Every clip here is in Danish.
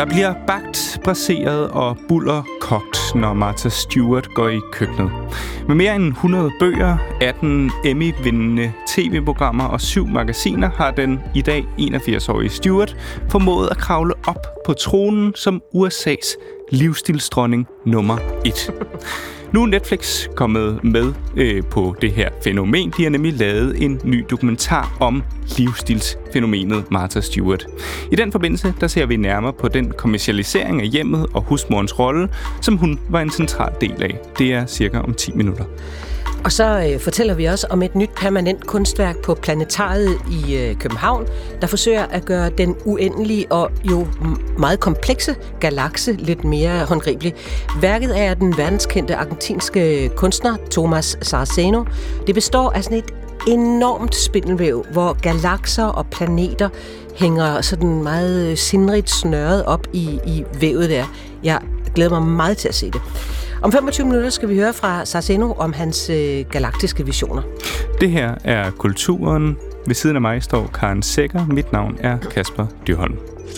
Der bliver bagt, braseret og buller kogt, når Martha Stewart går i køkkenet. Med mere end 100 bøger, 18 Emmy-vindende tv-programmer og 7 magasiner har den i dag 81-årige Stewart formået at kravle op på tronen som USA's livsstilsdronning nummer 1. Nu er Netflix kommet med på det her fænomen. De har nemlig lavet en ny dokumentar om livsstilsfænomenet Martha Stewart. I den forbindelse der ser vi nærmere på den kommercialisering af hjemmet og husmorens rolle, som hun var en central del af. Det er cirka om 10 minutter. Og så fortæller vi også om et nyt permanent kunstværk på Planetariet i København, der forsøger at gøre den uendelige og jo meget komplekse galakse lidt mere håndgribelig. Værket er den verdenskendte argentinske kunstner Tomás Saraceno. Det består af sådan et enormt spindelvæv, hvor galakser og planeter hænger sådan meget sindrigt snørret op i vævet der. Jeg glæder mig meget til at se det. Om 25 minutter skal vi høre fra Saraceno om hans galaktiske visioner. Det her er Kulturen. Ved siden af mig står Karen Sækker. Mit navn er Kasper Dyrholm.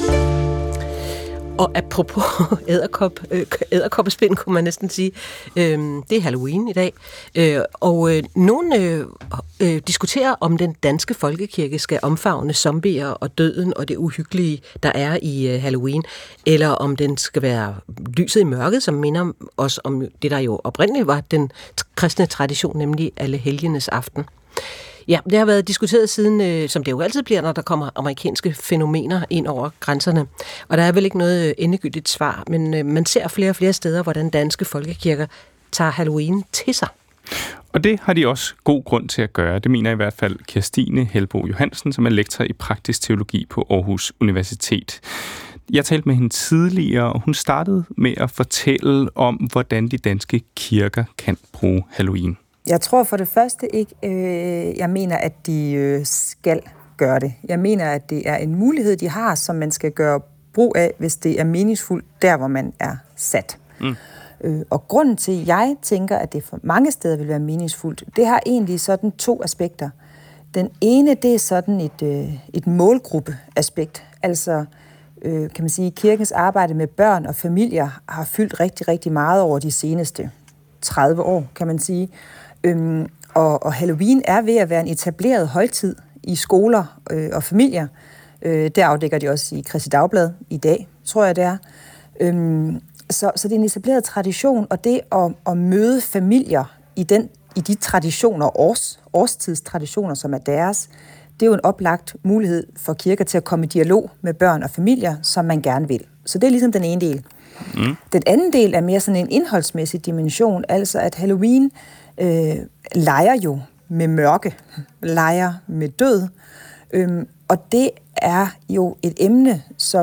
Og apropos edderkoppespind, kunne man næsten sige. Det er Halloween i dag. Og nogen diskuterer, om den danske folkekirke skal omfavne zombier og døden og det uhyggelige, der er i Halloween, eller om den skal være lyset i mørket, som minder os om det, der jo oprindeligt var den kristne tradition, nemlig Allehelgenes aften. Ja, det har været diskuteret siden, som det jo altid bliver, når der kommer amerikanske fænomener ind over grænserne. Og der er vel ikke noget endegyldigt svar, men man ser flere og flere steder, hvordan danske folkekirker tager Halloween til sig. Og det har de også god grund til at gøre. Det mener i hvert fald Kirstine Helbo Johansen, som er lektor i praktisk teologi på Aarhus Universitet. Jeg talte med hende tidligere, og hun startede med at fortælle om, hvordan de danske kirker kan bruge Halloween. Jeg tror for det første ikke, jeg mener, at de skal gøre det. Jeg mener, at det er en mulighed, de har, som man skal gøre brug af, hvis det er meningsfuldt, der hvor man er sat. Og grunden til, at jeg tænker, at det for mange steder vil være meningsfuldt, det har egentlig sådan 2 aspekter. Den ene, det er sådan et målgruppeaspekt. Altså, kan man sige, kirkens arbejde med børn og familier har fyldt rigtig, rigtig meget over de seneste 30 år, kan man sige. Og Halloween er ved at være en etableret højtid i skoler og familier. Det afdækker de også i Kristi Dagblad i dag, tror jeg det er. Så det er en etableret tradition, og det at møde familier i de traditioner, årstidstraditioner, som er deres, det er jo en oplagt mulighed for kirker til at komme i dialog med børn og familier, som man gerne vil. Så det er ligesom den ene del. Den anden del er mere sådan en indholdsmæssig dimension, altså at Halloween leger jo med mørke, leger med død, og det er jo et emne,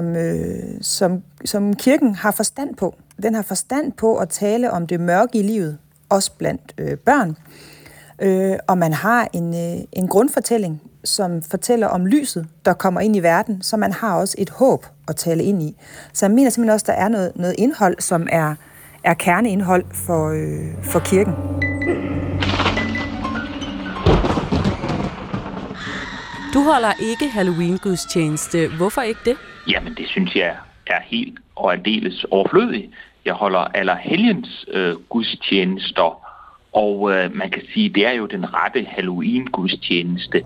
som kirken har forstand på. Den har forstand på at tale om det mørke i livet, også blandt børn, og man har en grundfortælling, som fortæller om lyset, der kommer ind i verden, så man har også et håb at tale ind i. Så jeg mener simpelthen også, der er noget indhold, som er kerneindhold for kirken. Du holder ikke Halloween-gudstjeneste. Hvorfor ikke det? Jamen, det synes jeg er helt og aldeles overflødigt. Jeg holder Allerhelgens gudstjenester, og man kan sige, det er jo den rette Halloween-gudstjeneste.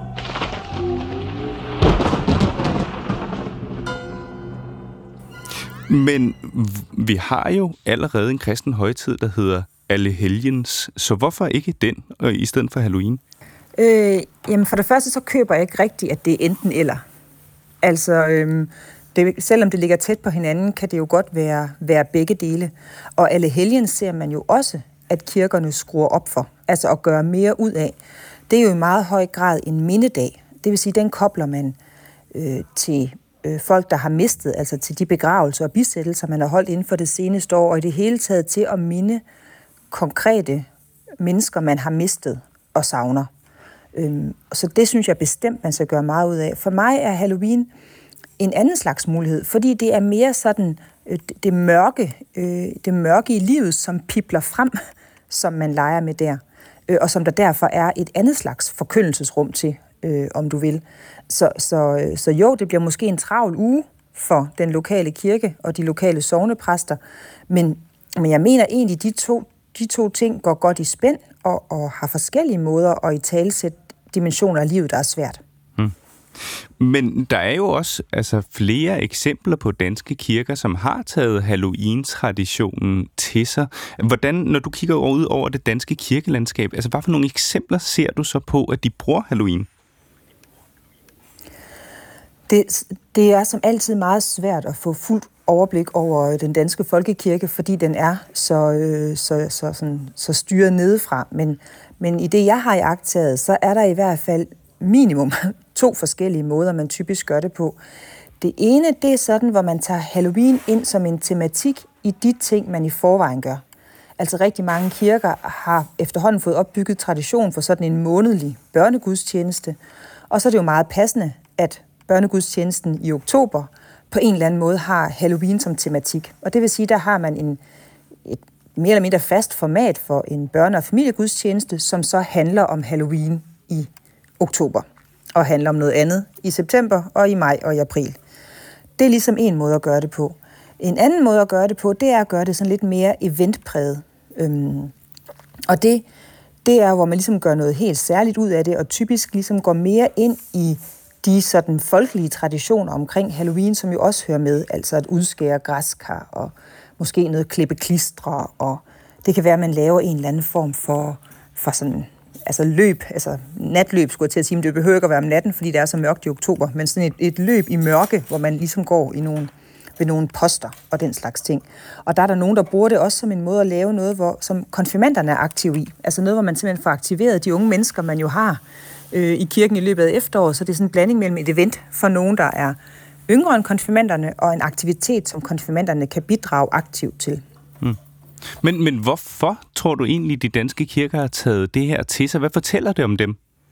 Men vi har jo allerede en kristen højtid, der hedder Allehelgens, så hvorfor ikke den i stedet for Halloween? Jamen for det første så køber jeg ikke rigtigt, at det er enten eller. Altså, selvom det ligger tæt på hinanden, kan det jo godt være begge dele. Og Allehelgens ser man jo også, at kirkerne skruer op for, altså at gøre mere ud af. Det er jo i meget høj grad en mindedag. Det vil sige, den kobler man til folk, der har mistet, altså til de begravelser og bisættelser, man har holdt inden for det seneste år, og i det hele taget til at minde konkrete mennesker, man har mistet og savner. Så det synes jeg bestemt, man skal gøre meget ud af. For mig er Halloween en anden slags mulighed, fordi det er mere sådan det mørke i livet, som pibler frem, som man leger med der, og som der derfor er et andet slags forkyndelsesrum til, om du vil. Så jo, det bliver måske en travl uge for den lokale kirke og de lokale sognepræster, men jeg mener egentlig, de to ting går godt i spænd og har forskellige måder at italesætte dimensioner af livet, der er svært. Men der er jo også flere eksempler på danske kirker, som har taget Halloween-traditionen til sig. Hvordan, når du kigger ud over det danske kirkelandskab, hvad for nogle eksempler ser du så på, at de bruger Halloween? Det er som altid meget svært at få fuldt overblik over den danske folkekirke, fordi den er så styret nedefra. Men i det, jeg har iagttaget, så er der i hvert fald minimum 2 forskellige måder, man typisk gør det på. Det ene, det er sådan, hvor man tager Halloween ind som en tematik i de ting, man i forvejen gør. Altså rigtig mange kirker har efterhånden fået opbygget tradition for sådan en månedlig børnegudstjeneste, og så er det jo meget passende, at børnegudstjenesten i oktober på en eller anden måde har Halloween som tematik. Og det vil sige, der har man et mere eller mindre fast format for en børne- og familiegudstjeneste, som så handler om Halloween i oktober, og handler om noget andet i september og i maj og i april. Det er ligesom en måde at gøre det på. En anden måde at gøre det på, det er at gøre det sådan lidt mere eventpræget. Og det er, hvor man ligesom gør noget helt særligt ud af det, og typisk ligesom går mere ind i de sådan folkelige traditioner omkring Halloween, som jo også hører med, altså at udskære græskar og måske noget klippe klistre, og det kan være, at man laver en eller anden form for sådan løb, natløb skulle jeg til at sige, men det behøver ikke at være om natten, fordi det er så mørkt i oktober, men sådan et løb i mørke, hvor man ligesom går ved nogle poster og den slags ting. Og der er der nogen, der bruger det også som en måde at lave noget, som konfirmanderne er aktive i. Altså noget, hvor man simpelthen får aktiveret de unge mennesker, man jo har i kirken i løbet af efteråret, så det er sådan en blanding mellem et event for nogen, der er yngre end konfirmanderne, og en aktivitet, som konfirmanderne kan bidrage aktivt til. Men hvorfor tror du egentlig, de danske kirker har taget det her til sig? Hvad fortæller det om dem?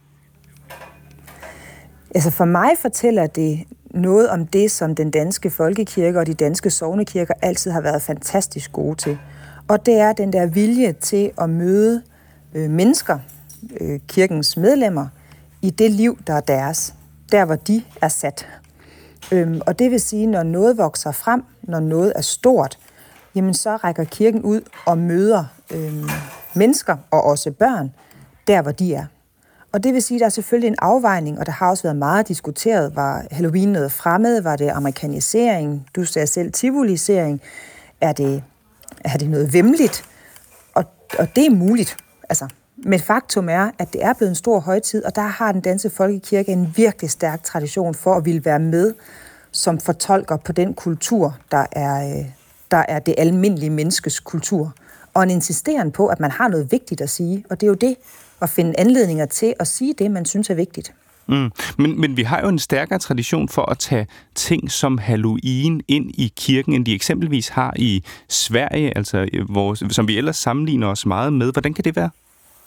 Altså for mig fortæller det noget om det, som den danske folkekirke og de danske sognekirker altid har været fantastisk gode til. Og det er den der vilje til at møde mennesker, kirkens medlemmer, i det liv, der er deres. Der, hvor de er sat. Og det vil sige, når noget vokser frem, når noget er stort, jamen så rækker kirken ud og møder mennesker og også børn, der hvor de er. Og det vil sige, at der er selvfølgelig en afvejning, og der har også været meget diskuteret. Var Halloween noget fremmed? Var det amerikanisering? Du sagde selv tivolisering. Er det noget væmmeligt? Og det er muligt. Men faktum er, at det er blevet en stor højtid, og der har den danske folkekirke en virkelig stærk tradition for at ville være med som fortolker på den kultur, der er det almindelige menneskes kultur. Og en insisteren på, at man har noget vigtigt at sige. Og det er jo det, at finde anledninger til at sige det, man synes er vigtigt. Men vi har jo en stærkere tradition for at tage ting som Halloween ind i kirken, end de eksempelvis har i Sverige, som vi ellers sammenligner os meget med. Hvordan kan det være?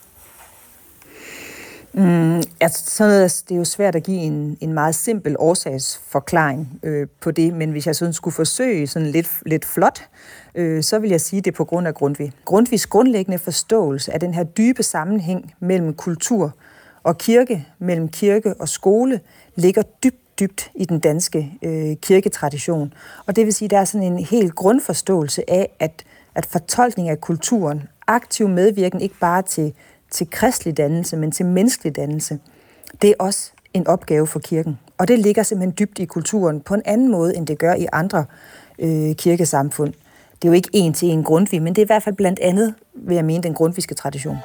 Det er jo svært at give en meget simpel årsagsforklaring på det, men hvis jeg sådan skulle forsøge sådan lidt flot, så vil jeg sige det på grund af Grundtvig. Grundtvigs grundlæggende forståelse af den her dybe sammenhæng mellem kultur og kirke, mellem kirke og skole, ligger dybt i den danske kirketradition. Og det vil sige, at der er sådan en helt grundforståelse af, at fortolkning af kulturen, aktiv medvirken ikke bare til kristelig dannelse, men til menneskelig dannelse, det er også en opgave for kirken. Og det ligger simpelthen dybt i kulturen på en anden måde, end det gør i andre kirkesamfund. Det er jo ikke en til en Grundtvig, men det er i hvert fald blandt andet, vil jeg mene, den grundtvigske tradition.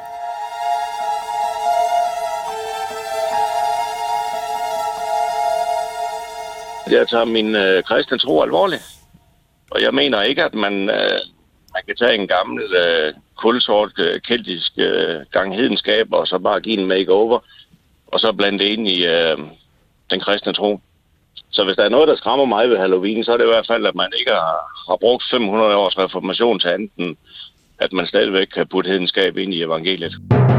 Jeg tager min kristne tro alvorligt. Og jeg mener ikke, at man kan tage en gammel kulsort keltisk gang hedenskab, og så bare give en makeover, og så blande det ind i den kristne tro. Så hvis der er noget, der skræmmer mig ved Halloween, så er det i hvert fald, at man ikke har brugt 500 års reformation til anden, at man stadigvæk kan putte hedenskab ind i evangeliet.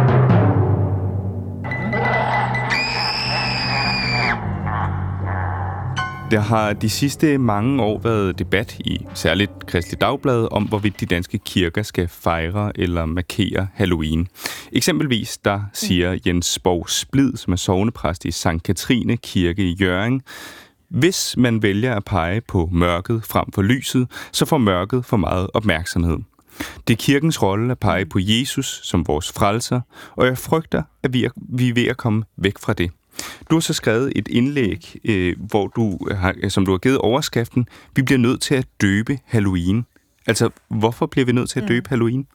Der har de sidste mange år været debat i særligt Kristeligt Dagblad om, hvorvidt de danske kirker skal fejre eller markere Halloween. Eksempelvis der siger Jens Borg Splid, som er sognepræst i Sankt Katrine Kirke i Hjørring: Hvis man vælger at pege på mørket frem for lyset, så får mørket for meget opmærksomhed. Det er kirkens rolle at pege på Jesus som vores frelser, og jeg frygter, at vi er ved at komme væk fra det. Du har så skrevet et indlæg, som du har givet overskriften, vi bliver nødt til at døbe Halloween. Altså, hvorfor bliver vi nødt til at døbe Halloween?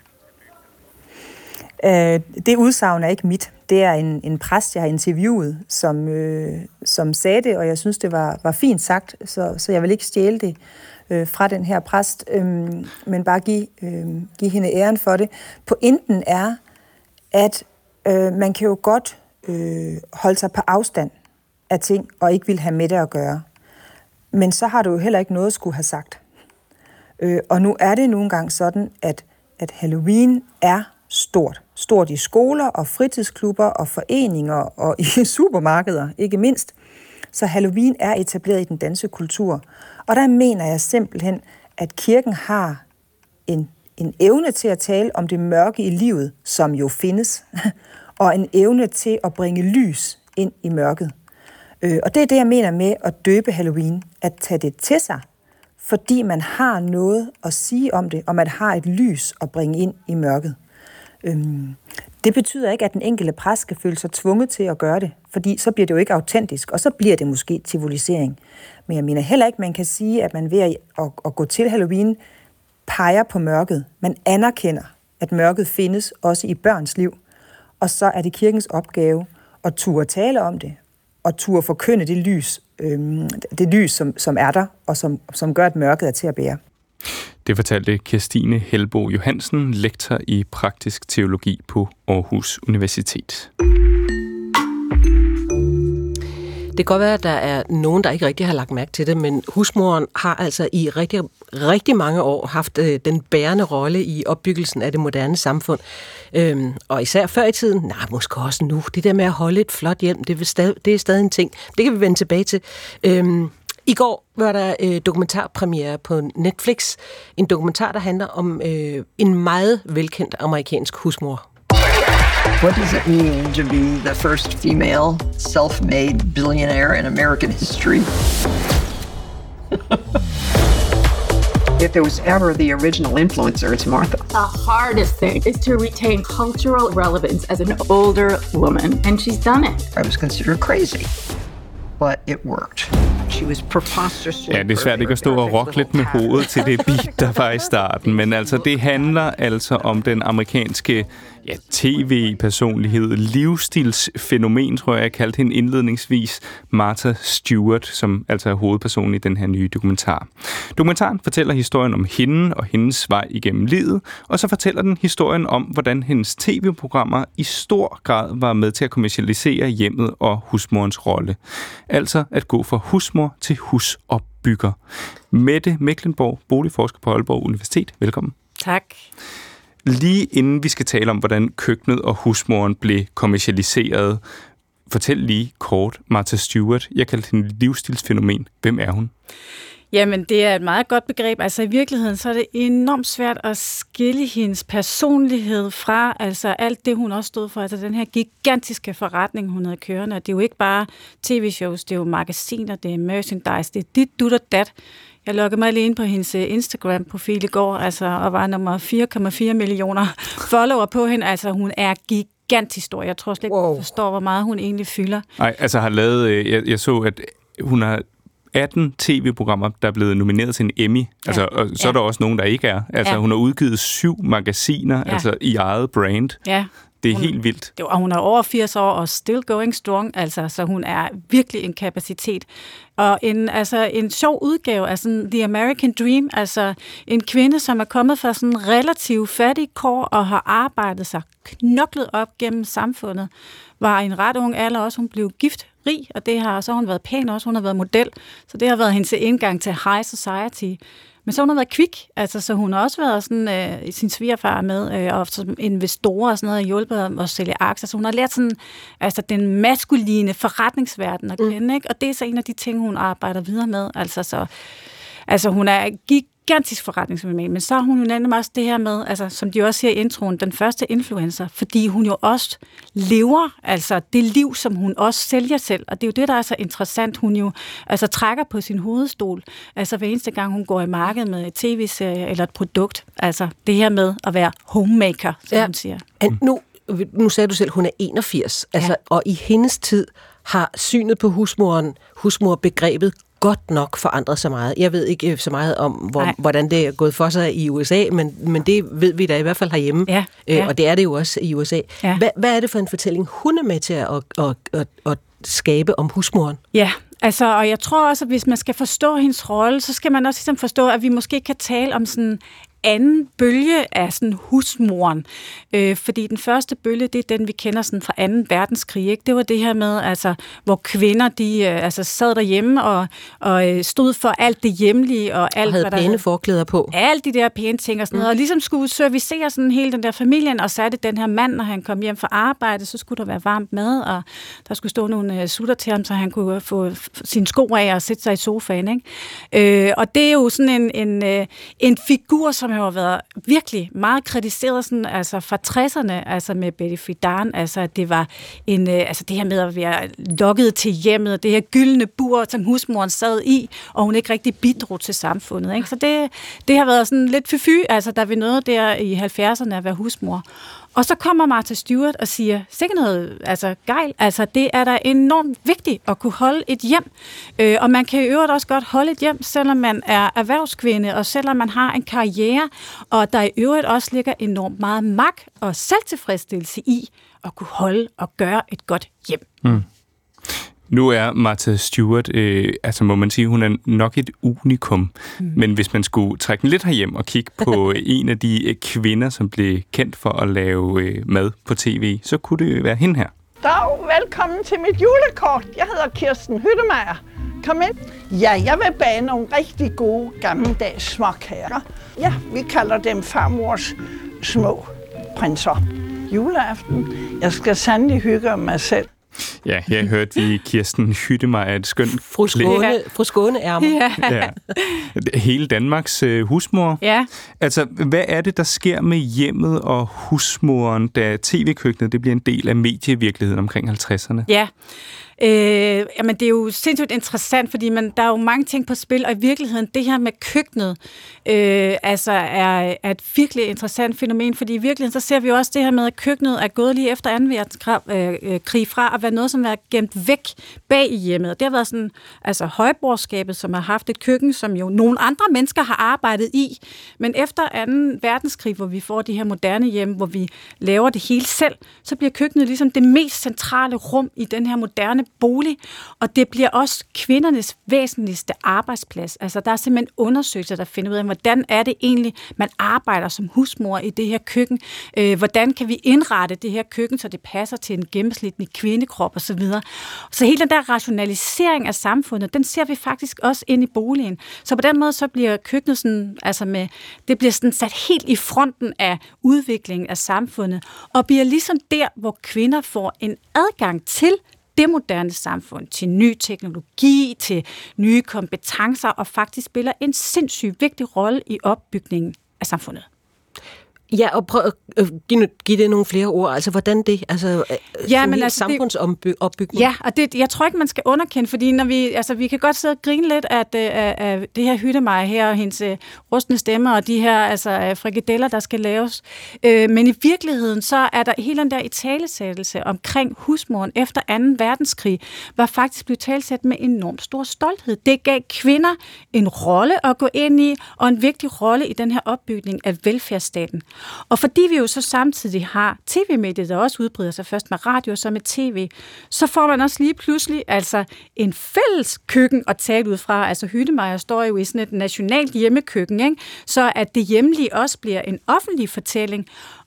Det udsagn er ikke mit. Det er en præst, jeg har interviewet, som sagde det, og jeg synes, det var fint sagt, så jeg vil ikke stjæle det fra den her præst, men bare give hende æren for det. Pointen er, at man kan jo godt holde sig på afstand af ting, og ikke vil have med det at gøre. Men så har du jo heller ikke noget at skulle have sagt. Og nu er det nogle gange sådan, at Halloween er stort. Stort i skoler og fritidsklubber og foreninger og i supermarkeder, ikke mindst. Så Halloween er etableret i den danske kultur. Og der mener jeg simpelthen, at kirken har en evne til at tale om det mørke i livet, som jo findes, og en evne til at bringe lys ind i mørket. Og det er det, jeg mener med at døbe Halloween, at tage det til sig, fordi man har noget at sige om det, og man har et lys at bringe ind i mørket. Det betyder ikke, at den enkelte præst skal føle sig tvunget til at gøre det, fordi så bliver det jo ikke autentisk, og så bliver det måske tivolisering. Men jeg mener heller ikke, man kan sige, at man ved at gå til Halloween peger på mørket. Man anerkender, at mørket findes også i børns liv, og så er det kirkens opgave at turde tale om det, og turde forkynde det lys, som er der, og som gør, at mørket er til at bære. Det fortalte Kirstine Helbo Johansen, lektor i praktisk teologi på Aarhus Universitet. Det kan godt være, at der er nogen, der ikke rigtig har lagt mærke til det, men husmoren har altså i rigtig, rigtig mange år haft den bærende rolle i opbyggelsen af det moderne samfund. Og især før i tiden, måske også nu, det der med at holde et flot hjem, det er stadig en ting. Det kan vi vende tilbage til. I går var der dokumentarpremiere på Netflix. En dokumentar, der handler om en meget velkendt amerikansk husmor. What does it mean to be the first female self-made billionaire in American history? If there was ever the original influencer, it's Martha. The hardest thing is to retain cultural relevance as an older woman, and she's done it. I was considered crazy, but it worked. She was preposterously. Ja, det er svært ikke at stå og rocke lidt med hovedet til det beat, der var i starten, men altså det handler altså om den amerikanske tv-personlighed, livsstilsfænomen, tror jeg kaldte hende indledningsvis, Martha Stewart, som altså er hovedpersonen i den her nye dokumentar. Dokumentaren fortæller historien om hende og hendes vej igennem livet, og så fortæller den historien om, hvordan hendes tv-programmer i stor grad var med til at kommercialisere hjemmet og husmorens rolle. Altså at gå fra husmor til husopbygger. Mette Mecklenborg, boligforsker på Aalborg Universitet. Velkommen. Tak. Lige inden vi skal tale om, hvordan køkkenet og husmoren blev kommercialiseret, fortæl lige kort, Martha Stewart. Jeg kaldte hende livsstilsfænomen. Hvem er hun? Jamen, det er et meget godt begreb. Altså i virkeligheden, så er det enormt svært at skille hendes personlighed fra, altså alt det, hun også stod for, altså den her gigantiske forretning, hun havde kørende. Det er jo ikke bare tv-shows, det er jo magasiner, det er merchandise, det er dit, dut og dat. Jeg loggede mig lige ind på hendes Instagram-profil i går, altså, og var nummer 4,4 millioner follower på hende. Altså, hun er gigantisk stor. Jeg tror slet ikke, hun forstår, hvor meget hun egentlig fylder. Nej, altså har lavet, jeg så, at hun har 18 tv-programmer, der er blevet nomineret til en Emmy. Altså, og så er der også nogen, der ikke er. Altså, hun har udgivet 7 magasiner, altså i eget brand. Ja. Det er helt vildt. Og hun er over 80 år og still going strong, altså, så hun er virkelig en kapacitet. Og en sjov udgave af sådan The American Dream, altså en kvinde, som er kommet fra sådan relativt fattig kår og har arbejdet sig knoklet op gennem samfundet, var i en ret ung alder også. Hun blev gift, rig, og det har så hun været pæn også. Hun har været model, så det har været hendes indgang til high society. Men så hun har været kvik, altså så hun har også været sådan sin svigerfar med og som investorer og sådan noget, og hjulpet om at sælge aktier. Så hun har lært sådan altså den maskuline forretningsverden at kende, ikke? Og det er så en af de ting, hun arbejder videre med. Altså hun er gigantisk forretningsroman, men så har hun jo nemlig også det her med, altså, som de også siger i introen, den første influencer, fordi hun jo også lever, altså det liv, som hun også sælger selv, og det er jo det, der er så interessant. Hun jo altså trækker på sin hovedstol, altså hver eneste gang, hun går i markedet med et tv-serie eller et produkt, altså det her med at være homemaker, som hun siger. Nu sagde du selv, hun er 81, altså, og i hendes tid har synet på husmorbegrebet godt nok forandret sig meget. Jeg ved ikke så meget om, hvordan det er gået for sig i USA, men det ved vi da i hvert fald herhjemme, og det er det jo også i USA. Ja. Hvad er det for en fortælling, hun er med til at skabe om husmoren? Ja, altså, og jeg tror også, at hvis man skal forstå hendes rolle, så skal man også ligesom forstå, at vi måske kan tale om sådan anden bølge af sådan husmoren. Fordi den første bølge, det er den, vi kender sådan fra 2. verdenskrig. Ikke? Det var det her med, altså, hvor kvinder de sad derhjemme og stod for alt det hjemlige. Og alt, havde pæne forklæder på. Alt de der pæne ting og sådan noget. Og ligesom skulle servicere sådan hele den der familien, og så er det den her mand, når han kom hjem fra arbejde, så skulle der være varmt mad, og der skulle stå nogle sutter til ham, så han kunne få sine sko af og sætte sig i sofaen. Ikke? Og det er jo sådan en figur, som har været virkelig meget kritiseret sådan, altså fra 60'erne, altså med Betty Friedan, altså at det var altså det her med at være lokket til hjemmet, det her gyldne bur, som husmoren sad i, og hun ikke rigtig bidrog til samfundet. Ikke? Så det har været sådan lidt fy-fy, altså der vi nåede der i 70'erne at være husmor. Og så kommer Martha Stewart og siger, sikkert noget, altså gejl, altså det er da enormt vigtigt at kunne holde et hjem. Og man kan i øvrigt også godt holde et hjem, selvom man er erhvervskvinde, og selvom man har en karriere, og der i øvrigt også ligger enormt meget magt og selvtilfredsstillelse i at kunne holde og gøre et godt hjem. Mm. Nu er Martha Stewart, altså må man sige, hun er nok et unikum. Men hvis man skulle trække den lidt herhjem og kigge på en af de kvinder, som blev kendt for at lave mad på tv, så kunne det være hende her. Dag, velkommen til mit julekort. Jeg hedder Kirsten Hyttemeier. Kom ind. Ja, jeg vil bage nogle rigtig gode gammeldags småkager. Ja, vi kalder dem farmors små prinser. Juleaften. Jeg skal sandelig hygge mig selv. Ja, jeg hørte vi Kirsten Hyttemeier, et skønt Fru Skåne-ærmer. Ja. Hele Danmarks husmor. Ja. Altså, hvad er det, der sker med hjemmet og husmoren, da tv-køkkenet det bliver en del af medievirkeligheden omkring 50'erne? Ja. Jamen det er jo sindssygt interessant, fordi der er jo mange ting på spil, og i virkeligheden det her med køkkenet altså er et virkelig interessant fænomen, fordi i virkeligheden så ser vi jo også det her med, at køkkenet er gået lige efter 2. verdenskrig fra at være noget, som er gemt væk bag i hjemmet. Og det har været sådan, altså højborgerskabet, som har haft et køkken, som jo nogle andre mennesker har arbejdet i, men efter 2. verdenskrig, hvor vi får de her moderne hjem, hvor vi laver det hele selv, så bliver køkkenet ligesom det mest centrale rum i den her moderne bolig, og det bliver også kvindernes væsentligste arbejdsplads. Altså, der er simpelthen undersøgelser, der finder ud af, hvordan er det egentlig, man arbejder som husmor i det her køkken? Hvordan kan vi indrette det her køkken, så det passer til en gennemsnitlig kvindekrop osv.? Så hele den der rationalisering af samfundet, den ser vi faktisk også ind i boligen. Så på den måde, så bliver køkkenet sådan, altså det bliver sådan sat helt i fronten af udviklingen af samfundet, og bliver ligesom der, hvor kvinder får en adgang til det moderne samfund, til ny teknologi, til nye kompetencer, og faktisk spiller en sindssygt vigtig rolle i opbygningen af samfundet. Ja, og prøv at give det nogle flere ord. Altså, hvordan det? Altså, samfundsopbygning. Ja, og jeg tror ikke, man skal underkende, fordi når vi kan godt sidde og grine lidt af det her Hyttemeier her, og hendes rustne stemmer, og de her frikadeller, der skal laves. Men i virkeligheden, så er der hele den der italesættelse omkring husmoren efter 2. verdenskrig, var faktisk blevet talsat med enormt stor stolthed. Det gav kvinder en rolle at gå ind i, og en vigtig rolle i den her opbygning af velfærdsstaten. Og fordi vi jo så samtidig har tv-mediet, der også udbreder sig først med radio og så med tv, så får man også lige pludselig altså en fælles køkken at tale ud fra. Altså Hyttemeier står jo i sådan et nationalt hjemmekøkken, ikke? Så at det hjemlige også bliver en offentlig fortælling.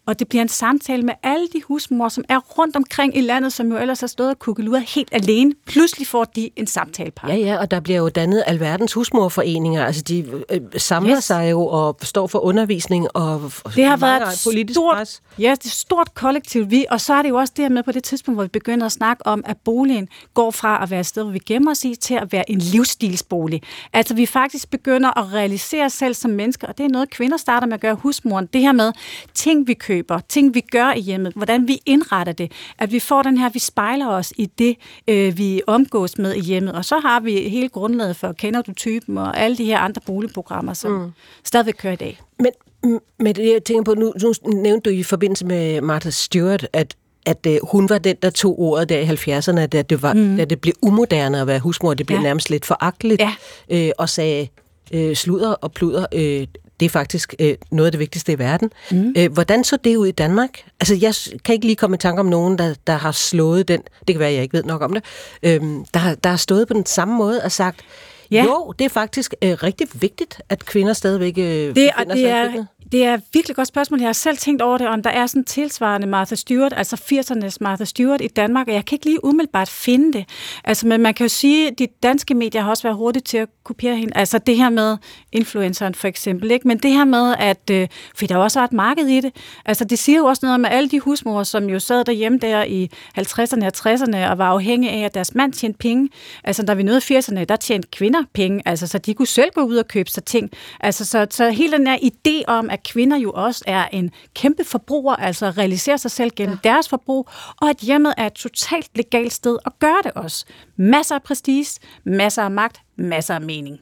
og det bliver en samtale med alle de husmor, som er rundt omkring i landet, som jo ellers har stået og kukkeluder helt alene. Pludselig får de en samtalepartner. Ja, og der bliver jo dannet alverdens husmorforeninger. Altså, de samler sig jo og står for undervisning og det har været et politisk stort, pres. ja, det er et stort kollektivt og så er det jo også det her med på det tidspunkt, hvor vi begynder at snakke om, at boligen går fra at være et sted, hvor vi gemmer os i, til at være en livsstilsbolig. Altså, vi faktisk begynder at realisere os selv som mennesker, og det er noget, kvinder starter med at gøre husmoren. Det her med ting, vi køber, ting, vi gør i hjemmet, hvordan vi indretter det, at vi får den her, vi spejler os i det, vi omgås med i hjemmet, og så har vi hele grundlaget for Kender du typen, og alle de her andre boligprogrammer, som stadigvæk kører i dag. Men det, jeg tænker på, nu nævnte du i forbindelse med Martha Stewart, at hun var den, der tog ordet der i 70'erne, da det blev umoderne at være husmor, det blev nærmest lidt foragteligt, og sagde sludder og pluder, det er faktisk noget af det vigtigste i verden. Hvordan så det ud i Danmark? Altså, jeg kan ikke lige komme i tanke om nogen, der har slået den, det kan være, jeg ikke ved nok om det, der har stået på den samme måde og sagt, jo, det er faktisk rigtig vigtigt, at kvinder stadigvæk befinder sig i køkkenet. Det er et virkelig godt spørgsmål. Jeg har selv tænkt over det, om der er sådan tilsvarende Martha Stewart, altså 80'ernes Martha Stewart i Danmark, og jeg kan ikke lige umiddelbart finde det. Altså, men man kan jo sige, at de danske medier har også været hurtige til at kopiere hende. Altså det her med influenceren for eksempel, ikke? Men det her med, at for der også er et marked i det. Altså det siger jo også noget om, at alle de husmor, som jo sad derhjemme der i 50'erne og 60'erne og var afhængige af, at deres mand tjente penge. Altså da vi nåede 80'erne, der tjente kvinder penge, altså så de kunne selv gå ud og købe sig ting. Altså så hele den her idé om, at kvinder jo også er en kæmpe forbruger, altså realiserer sig selv gennem deres forbrug, og at hjemmet er et totalt legalt sted at gøre det også. Masser af prestige, masser af magt, masser af mening.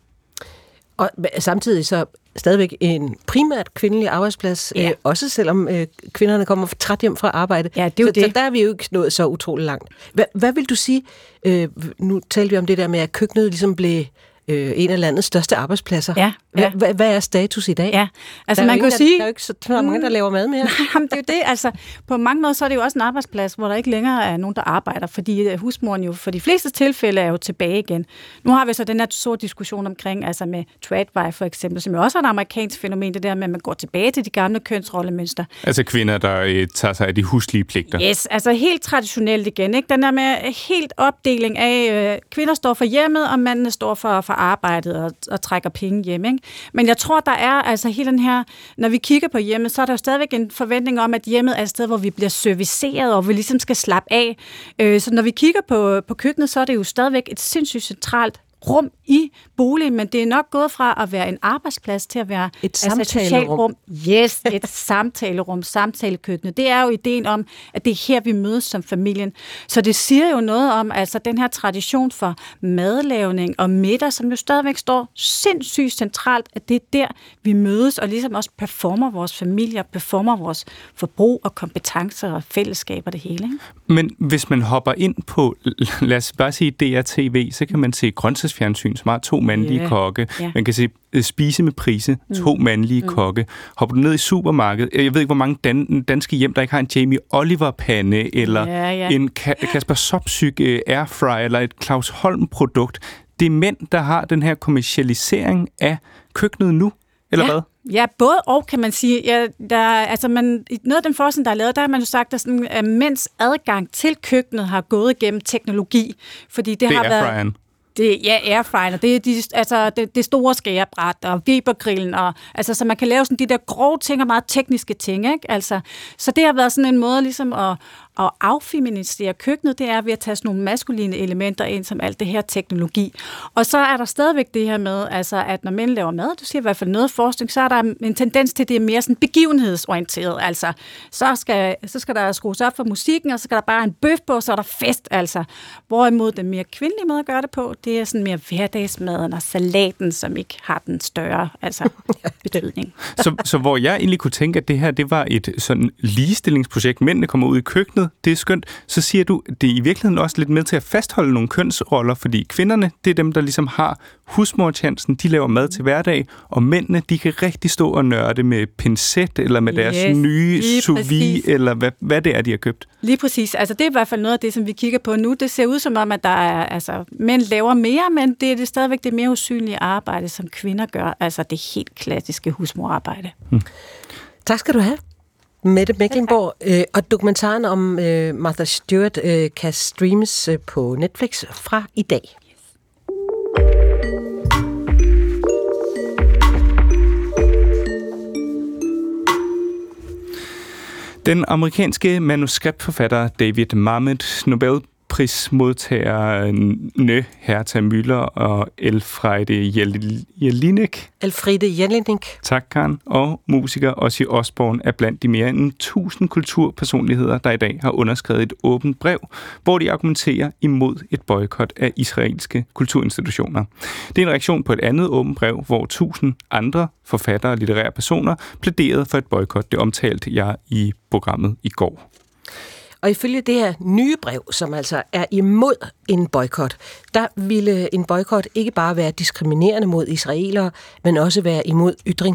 Og samtidig så stadigvæk en primært kvindelig arbejdsplads, også selvom kvinderne kommer træt hjem fra arbejde. Ja, det er jo det. Så der er vi jo ikke nået så utrolig langt. Hvad vil du sige, nu talte vi om det der med, at køkkenet ligesom blev en af landets største arbejdspladser. Ja. Hvad er status i dag? Ja, altså der man kan sige... Der er jo ikke så mange, der laver mad mere. Nej, det er jo det. Altså, på mange måder så er det jo også en arbejdsplads, hvor der ikke længere er nogen, der arbejder, fordi husmoren jo for de fleste tilfælde er jo tilbage igen. Nu har vi så den her store diskussion omkring, altså med tradwife for eksempel, som jo også er et amerikansk fænomen, det der med, at man går tilbage til de gamle kønsrollemønster. Altså kvinder, der tager sig af de huslige pligter. Yes, altså helt traditionelt igen, ikke? Den der med helt opdeling af, kvinder står for hjemmet, og mændene står for arbejdet og trækker penge hjem, ikke? Men jeg tror, der er altså hele den her, når vi kigger på hjemmet, så er der jo stadigvæk en forventning om, at hjemmet er et sted, hvor vi bliver serviceret, og vi ligesom skal slappe af. Så når vi kigger på køkkenet, så er det jo stadigvæk et sindssygt centralt rum i boligen, men det er nok gået fra at være en arbejdsplads til at være et samtalerum. Yes, et samtalerum, samtalekøkkenet. Det er jo ideen om, at det er her, vi mødes som familien. Så det siger jo noget om, altså den her tradition for madlavning og middag, som jo stadigvæk står sindssygt centralt, at det er der, vi mødes og ligesom også performer vores familier, performer vores forbrug og kompetencer og fællesskaber det hele. Ikke? Men hvis man hopper ind på, lad os bare sige DRTV, så kan man se grøntsagsfjernsyn, som har 2 mandlige kokke. Man kan se Spise med Prise, 2 mandlige kokke. Hopper du ned i supermarkedet, jeg ved ikke, hvor mange danske hjem, der ikke har en Jamie Oliver-pande, eller en Kasper Sopsyk airfryer, eller et Claus Holm-produkt. Det er mænd, der har den her kommercialisering af køkkenet nu, eller hvad? Ja, både og, kan man sige. Ja, noget af den forskning, der er lavet, der har man jo sagt, at sådan, at mænds adgang til køkkenet har gået igennem teknologi. Fordi det har været... airfryer, det er det store skærebræt og Weber-grillen, og altså så man kan lave sådan de der grove ting og meget tekniske ting, ikke? Altså, så det har været sådan en måde ligesom at affeminisere køkkenet, det er ved at tage sådan nogle maskuline elementer ind, som alt det her teknologi. Og så er der stadigvæk det her med, altså, at når mænd laver mad, du siger i hvert fald noget forskning, så er der en tendens til, det er mere sådan begivenhedsorienteret. Altså, så skal der skrues op for musikken, og så skal der bare en bøf på, så er der fest. Altså, hvorimod den mere kvindelige måde at gøre det på, det er sådan mere hverdagsmaden og salaten, som ikke har den større betydning. Så hvor jeg egentlig kunne tænke, at det her, det var et sådan ligestillingsprojekt, mændene kommer ud i køkkenet, det er skønt, så siger du, det er i virkeligheden også lidt med til at fastholde nogle kønsroller, fordi kvinderne, det er dem, der ligesom har husmorchancen, de laver mad til hverdag, og mændene, de kan rigtig stå og nørde med pincet, eller med deres nye sous vide, eller hvad det er, de har købt. Lige præcis. Altså, det er i hvert fald noget af det, som vi kigger på nu. Det ser ud som om, at der er, altså, mænd laver mere, men det er stadigvæk det mere usynlige arbejde, som kvinder gør. Altså, det helt klassiske husmorarbejde. Tak skal du have. Mette Mecklenborg, og dokumentaren om Martha Stewart kan streames på Netflix fra i dag. Den amerikanske manuskriptforfatter David Mamet, Nobelprismodtagerne Herta Müller og Elfriede Jelinek. Tak, Karen. Og musiker Ozzy Osbourne er blandt de mere end 1000 kulturpersonligheder, der i dag har underskrevet et åbent brev, hvor de argumenterer imod et boykot af israelske kulturinstitutioner. Det er en reaktion på et andet åbent brev, hvor 1000 andre forfattere og litterære personer plæderede for et boykot. Det omtalte jeg i programmet i går. Og ifølge det her nye brev, som altså er imod en boykot, der ville en boykot ikke bare være diskriminerende mod israelere, men også være imod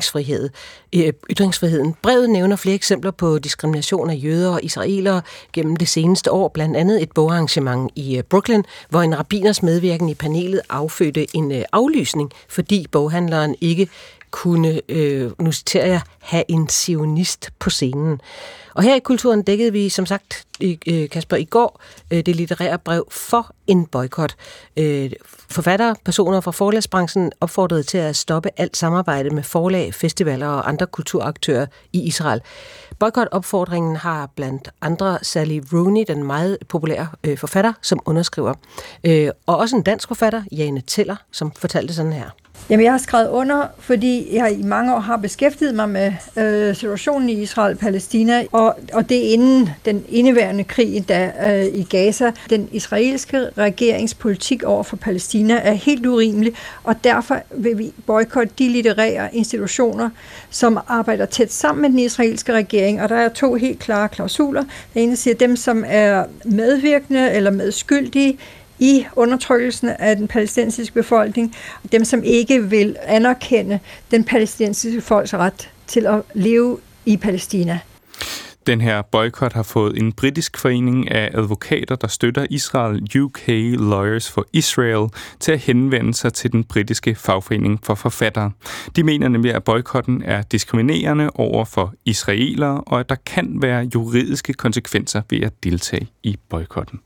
ytringsfriheden. Brevet nævner flere eksempler på diskrimination af jøder og israelere gennem det seneste år, blandt andet et bogarrangement i Brooklyn, hvor en rabbiners medvirken i panelet affødte en aflysning, fordi boghandleren ikke kunne, nu citerer jeg, have en zionist på scenen. Og her i Kulturen dækkede vi, som sagt, Kasper, i går det litterære brev for en boykot. Forfattere, personer fra forlagsbranchen opfordrede til at stoppe alt samarbejde med forlag, festivaler og andre kulturaktører i Israel. Boykot-opfordringen har blandt andre Sally Rooney, den meget populære forfatter, som underskriver. Og også en dansk forfatter, Jane Teller, som fortalte sådan her. Jamen, jeg har skrevet under, fordi jeg i mange år har beskæftiget mig med situationen i Israel-Palæstina, og det inden den indeværende krig i Gaza. Den israelske regeringspolitik over for Palæstina er helt urimelig, og derfor vil vi boykotte de litterære institutioner, som arbejder tæt sammen med den israelske regering, og der er 2 helt klare klausuler. Den ene siger, dem, som er medvirkende eller medskyldige i undertrykkelsen af den palæstinensiske befolkning, og dem, som ikke vil anerkende den palæstinensiske folks ret til at leve i Palæstina. Den her boykot har fået en britisk forening af advokater, der støtter Israel, UK Lawyers for Israel, til at henvende sig til den britiske fagforening for forfattere. De mener nemlig, at boykotten er diskriminerende over for israelere, og at der kan være juridiske konsekvenser ved at deltage i boykotten.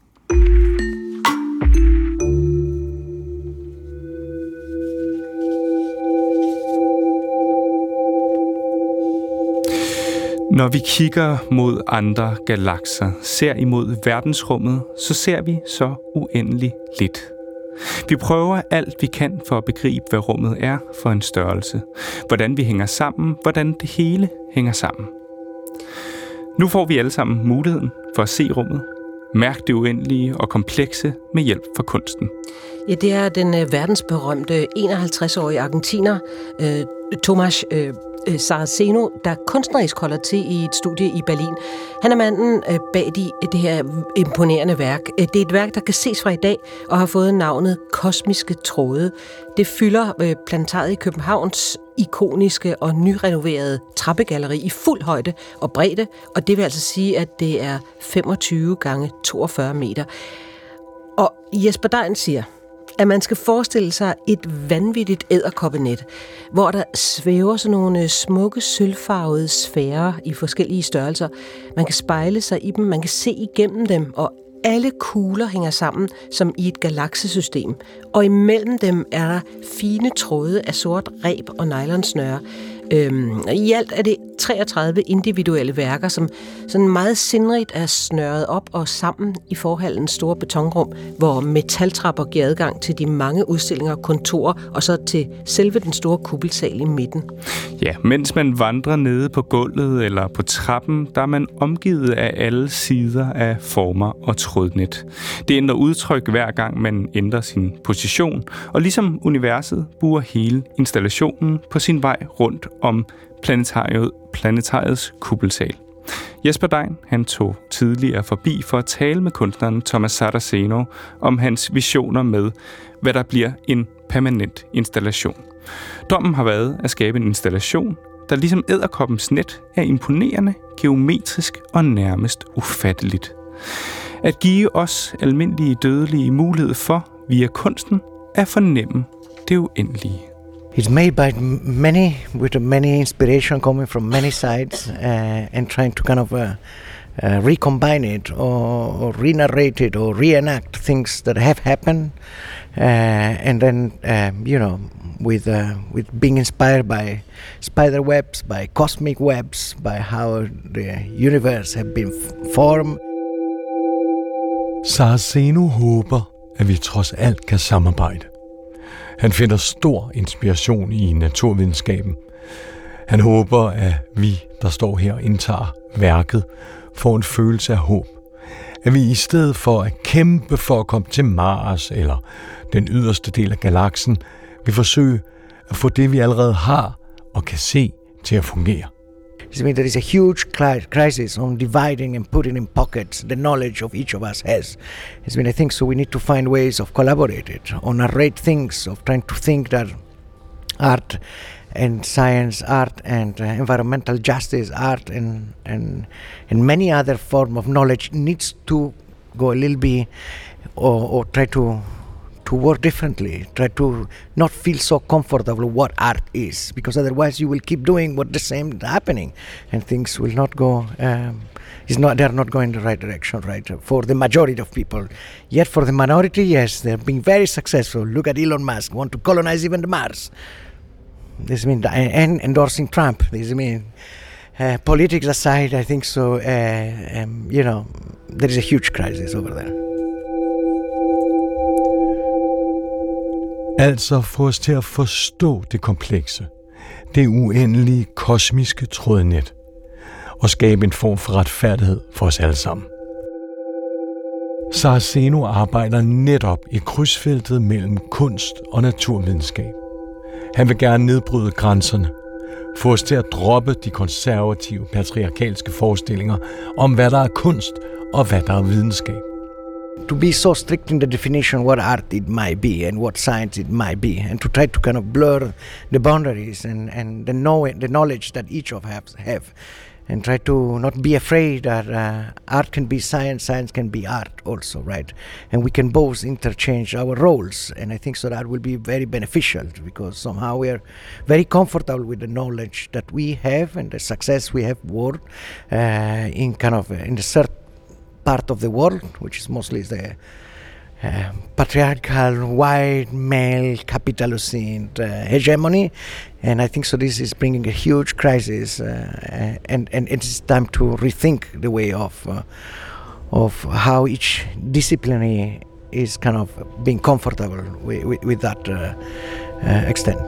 Når vi kigger mod andre galakser, ser imod verdensrummet, så ser vi så uendelig lidt. Vi prøver alt, vi kan for at begribe, hvad rummet er for en størrelse. Hvordan vi hænger sammen, hvordan det hele hænger sammen. Nu får vi alle sammen muligheden for at se rummet, mærke det uendelige og komplekse med hjælp fra kunsten. Ja, det er den verdensberømte 51-årige argentiner, Tomás Saraceno, der kunstnerisk holder til i et studie i Berlin. Han er manden bag det her imponerende værk. Det er et værk, der kan ses fra i dag og har fået navnet Kosmiske Tråde. Det fylder planetariet i Københavns ikoniske og nyrenoverede trappegalleri i fuld højde og bredde, og det vil altså sige, at det er 25 gange 42 meter. Og Jesper Dein siger, at man skal forestille sig et vanvittigt edderkoppenet, hvor der svæver sådan nogle smukke, sølvfarvede sfærer i forskellige størrelser. Man kan spejle sig i dem, man kan se igennem dem, og alle kugler hænger sammen som i et galaksesystem. Og imellem dem er der fine tråde af sort reb og nylonsnøre. I alt er det 33 individuelle værker, som sådan meget sindrigt er snørret op og sammen i forhallens store betonrum, hvor metaltrapper giver adgang til de mange udstillinger, kontorer og så til selve den store kuppelsal i midten. Ja, mens man vandrer nede på gulvet eller på trappen, der er man omgivet af alle sider af former og trådnet. Det ændrer udtryk hver gang man ændrer sin position, og ligesom universet buer hele installationen på sin vej rundt om planetariets kuppelsal. Jesper Dein, han tog tidligere forbi for at tale med kunstneren Tomás Saraceno om hans visioner med, hvad der bliver en permanent installation. Drømmen har været at skabe en installation, der ligesom edderkoppens net er imponerende, geometrisk og nærmest ufatteligt. At give os almindelige dødelige mulighed for, via kunsten, at fornemme det uendelige. It's made by many, with many inspiration coming from many sides, and trying to kind of recombine it or re-narrate it or reenact things that have happened, and then with being inspired by spider webs, by cosmic webs, by how the universe have been formed. Saraceno håber, at vi trods alt kan samarbejde. Han finder stor inspiration i naturvidenskaben. Han håber, at vi, der står her og indtager værket, får en følelse af håb. At vi i stedet for at kæmpe for at komme til Mars eller den yderste del af galaksen, vil forsøge at få det, vi allerede har og kan se, til at fungere. I mean, there is a huge crisis on dividing and putting in pockets the knowledge of each of us has. I mean, I think so we need to find ways of collaborating, or narrate things, of trying to think that art and science, art and environmental justice, art and many other form of knowledge needs to go a little bit or try to work differently, try to not feel so comfortable what art is, because otherwise you will keep doing what the same happening and things will not go, they're not going in the right direction, right, for the majority of people. Yet for the minority, yes, they're being very successful. Look at Elon Musk, want to colonize even the Mars. This means, and endorsing Trump. This means, politics aside, I think so, there is a huge crisis over there. Altså få os til at forstå det komplekse, det uendelige kosmiske trådnet, og skabe en form for retfærdighed for os alle sammen. Saraceno arbejder netop i krydsfeltet mellem kunst og naturvidenskab. Han vil gerne nedbryde grænserne, få os til at droppe de konservative, patriarkalske forestillinger om, hvad der er kunst og hvad der er videnskab. To be so strict in the definition what art it might be and what science it might be, and to try to kind of blur the boundaries and the knowledge that each of us have, and try to not be afraid that art can be science, science can be art also, right? And we can both interchange our roles, and I think so that will be very beneficial, because somehow we are very comfortable with the knowledge that we have and the success we have worked in the certain part of the world, which is mostly the patriarchal, white, male, capitalocene hegemony. And I think so this is bringing a huge crisis, and it's time to rethink the way of how each discipline is kind of being comfortable with that extent.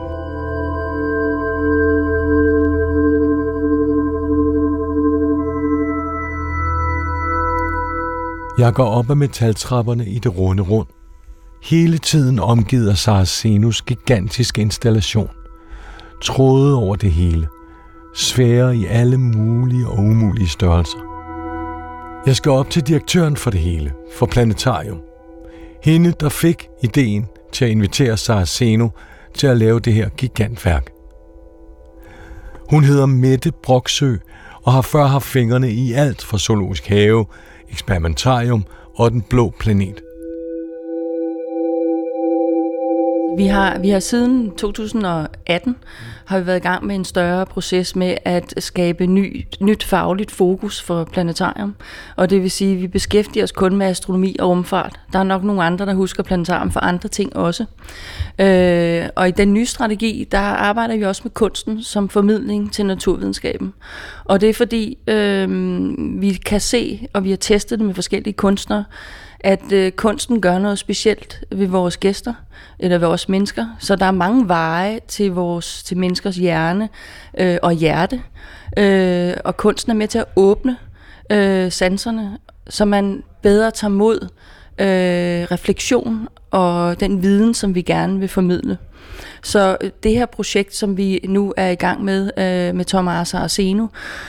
Jeg går op ad metaltrapperne i det runde rund. Hele tiden omgivet af Saracenos gigantiske installation. Tråde over det hele. Sfære i alle mulige og umulige størrelser. Jeg skal op til direktøren for det hele, for Planetarium. Hende, der fik ideen til at invitere Saraceno til at lave det her gigantværk. Hun hedder Mette Broksø og har før haft fingrene i alt fra Zoologisk Have, Experimentarium og Den Blå Planet. Vi har siden 2018 har vi været i gang med en større proces med at skabe nyt fagligt fokus for Planetarium. Og det vil sige, at vi beskæftiger os kun med astronomi og rumfart. Der er nok nogle andre, der husker Planetarium for andre ting også. Og i den nye strategi, der arbejder vi også med kunsten som formidling til naturvidenskaben. Og det er fordi, vi kan se, og vi har testet det med forskellige kunstnere, at kunsten gør noget specielt ved vores gæster, eller ved vores mennesker. Så der er mange veje til menneskers hjerne og hjerte. Og kunsten er med til at åbne sanserne, så man bedre tager mod refleksion og den viden, som vi gerne vil formidle. Så det her projekt, som vi nu er i gang med Thomas Saraceno,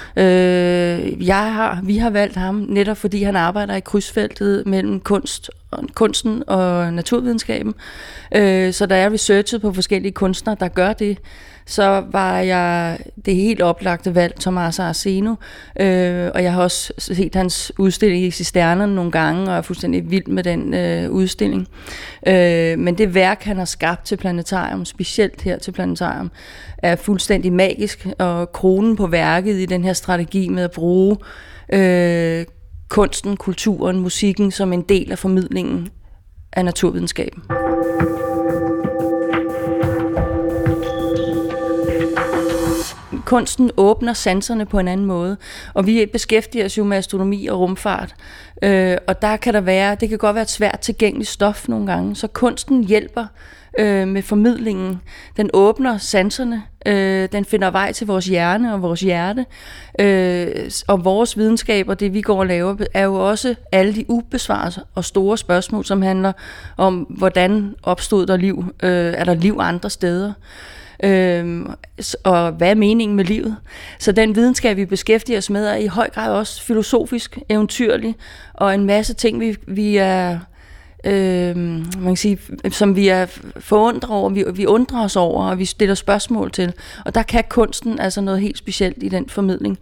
vi har valgt ham netop fordi han arbejder i krydsfeltet mellem kunsten og naturvidenskaben. Så da jeg researchede på forskellige kunstnere, der gør det, så var jeg det helt oplagte valg Thomas Saraceno, og jeg har også set hans udstilling i Cisternerne nogle gange, og er fuldstændig vild med den udstilling. Men det værk, han har skabt til Planetarium, specielt her til Planetarium, er fuldstændig magisk, og kronen på værket i den her strategi med at bruge kunsten, kulturen, musikken som en del af formidlingen af naturvidenskaben. Kunsten åbner sanserne på en anden måde, og vi beskæftiger os jo med astronomi og rumfart, og der kan det kan godt være et svært tilgængeligt stof nogle gange, så kunsten hjælper med formidlingen. Den åbner sanserne, den finder vej til vores hjerne og vores hjerte, og vores videnskab og det, vi går og laver, er jo også alle de ubesvarede og store spørgsmål, som handler om, hvordan opstod der liv? Er der liv andre steder? Og hvad er meningen med livet? Så den videnskab, vi beskæftiger os med, er i høj grad også filosofisk, eventyrlig, og en masse ting, vi er man kan sige, som vi er forundret over, vi undrer os over, og vi stiller spørgsmål til. Og der kan kunsten altså noget helt specielt i den formidling.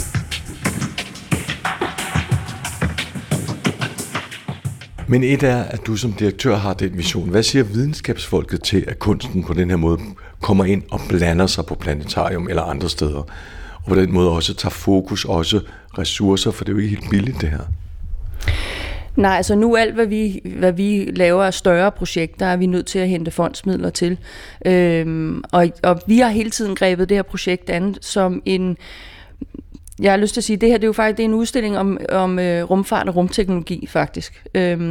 Men et er, at du som direktør har den vision. Hvad siger videnskabsfolket til, at kunsten på den her måde kommer ind og blander sig på Planetarium eller andre steder? Og på den måde også tager fokus, også ressourcer, for det er jo ikke helt billigt det her. Nej, altså nu alt, hvad vi laver af større projekter, er vi nødt til at hente fondsmidler til. Og vi har hele tiden grebet det her projekt an som en... Jeg har lyst til at sige, det her det er jo faktisk det er en udstilling om rumfart og rumteknologi, faktisk.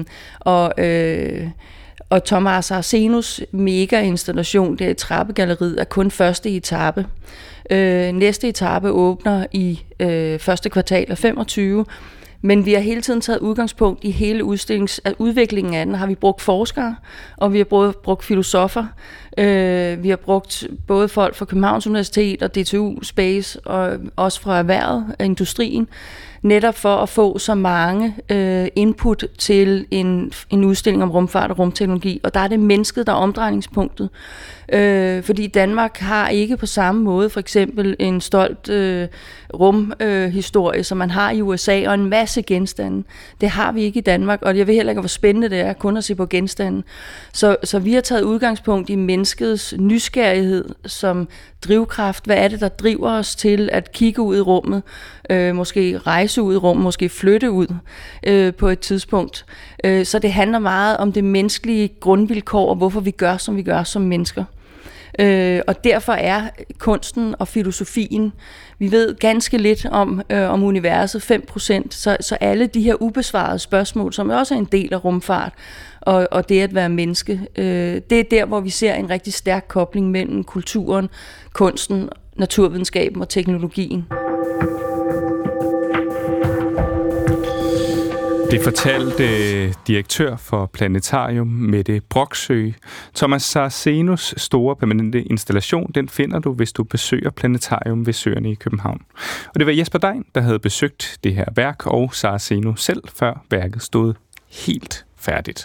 Og Thomas Arsenos mega-installation der i trappegalleriet er kun første etape. Næste etape åbner i første kvartal af 25. Men vi har hele tiden taget udgangspunkt i hele udviklingen af den. Har vi brugt forskere, og vi har brugt filosofer. Vi har brugt både folk fra Københavns Universitet og DTU Space, og også fra erhvervet og industrien, netop for at få så mange input til en udstilling om rumfart og rumteknologi. Og der er det mennesket, der er omdrejningspunktet. Fordi Danmark har ikke på samme måde for eksempel en stolt rumhistorie, som man har i USA, og en masse genstande. Det har vi ikke i Danmark, og jeg ved heller ikke, hvor spændende det er kun at se på genstande. Så vi har taget udgangspunkt i menneskets nysgerrighed som drivkraft. Hvad er det, der driver os til at kigge ud i rummet, måske rejse ud i rummet, måske flytte ud på et tidspunkt. Så det handler meget om det menneskelige grundvilkår, og hvorfor vi gør, som vi gør som mennesker. Og derfor er kunsten og filosofien, vi ved ganske lidt om universet, 5%, så alle de her ubesvarede spørgsmål, som også er en del af rumfart, og det at være menneske, det er der, hvor vi ser en rigtig stærk kobling mellem kulturen, kunsten, naturvidenskaben og teknologien. Det fortalte direktør for Planetarium, Mette Broksøe. Thomas Sarcenos store permanente installation, den finder du, hvis du besøger Planetarium ved Søerne i København. Og det var Jesper Dein, der havde besøgt det her værk, og Sarceno selv, før værket stod helt færdigt.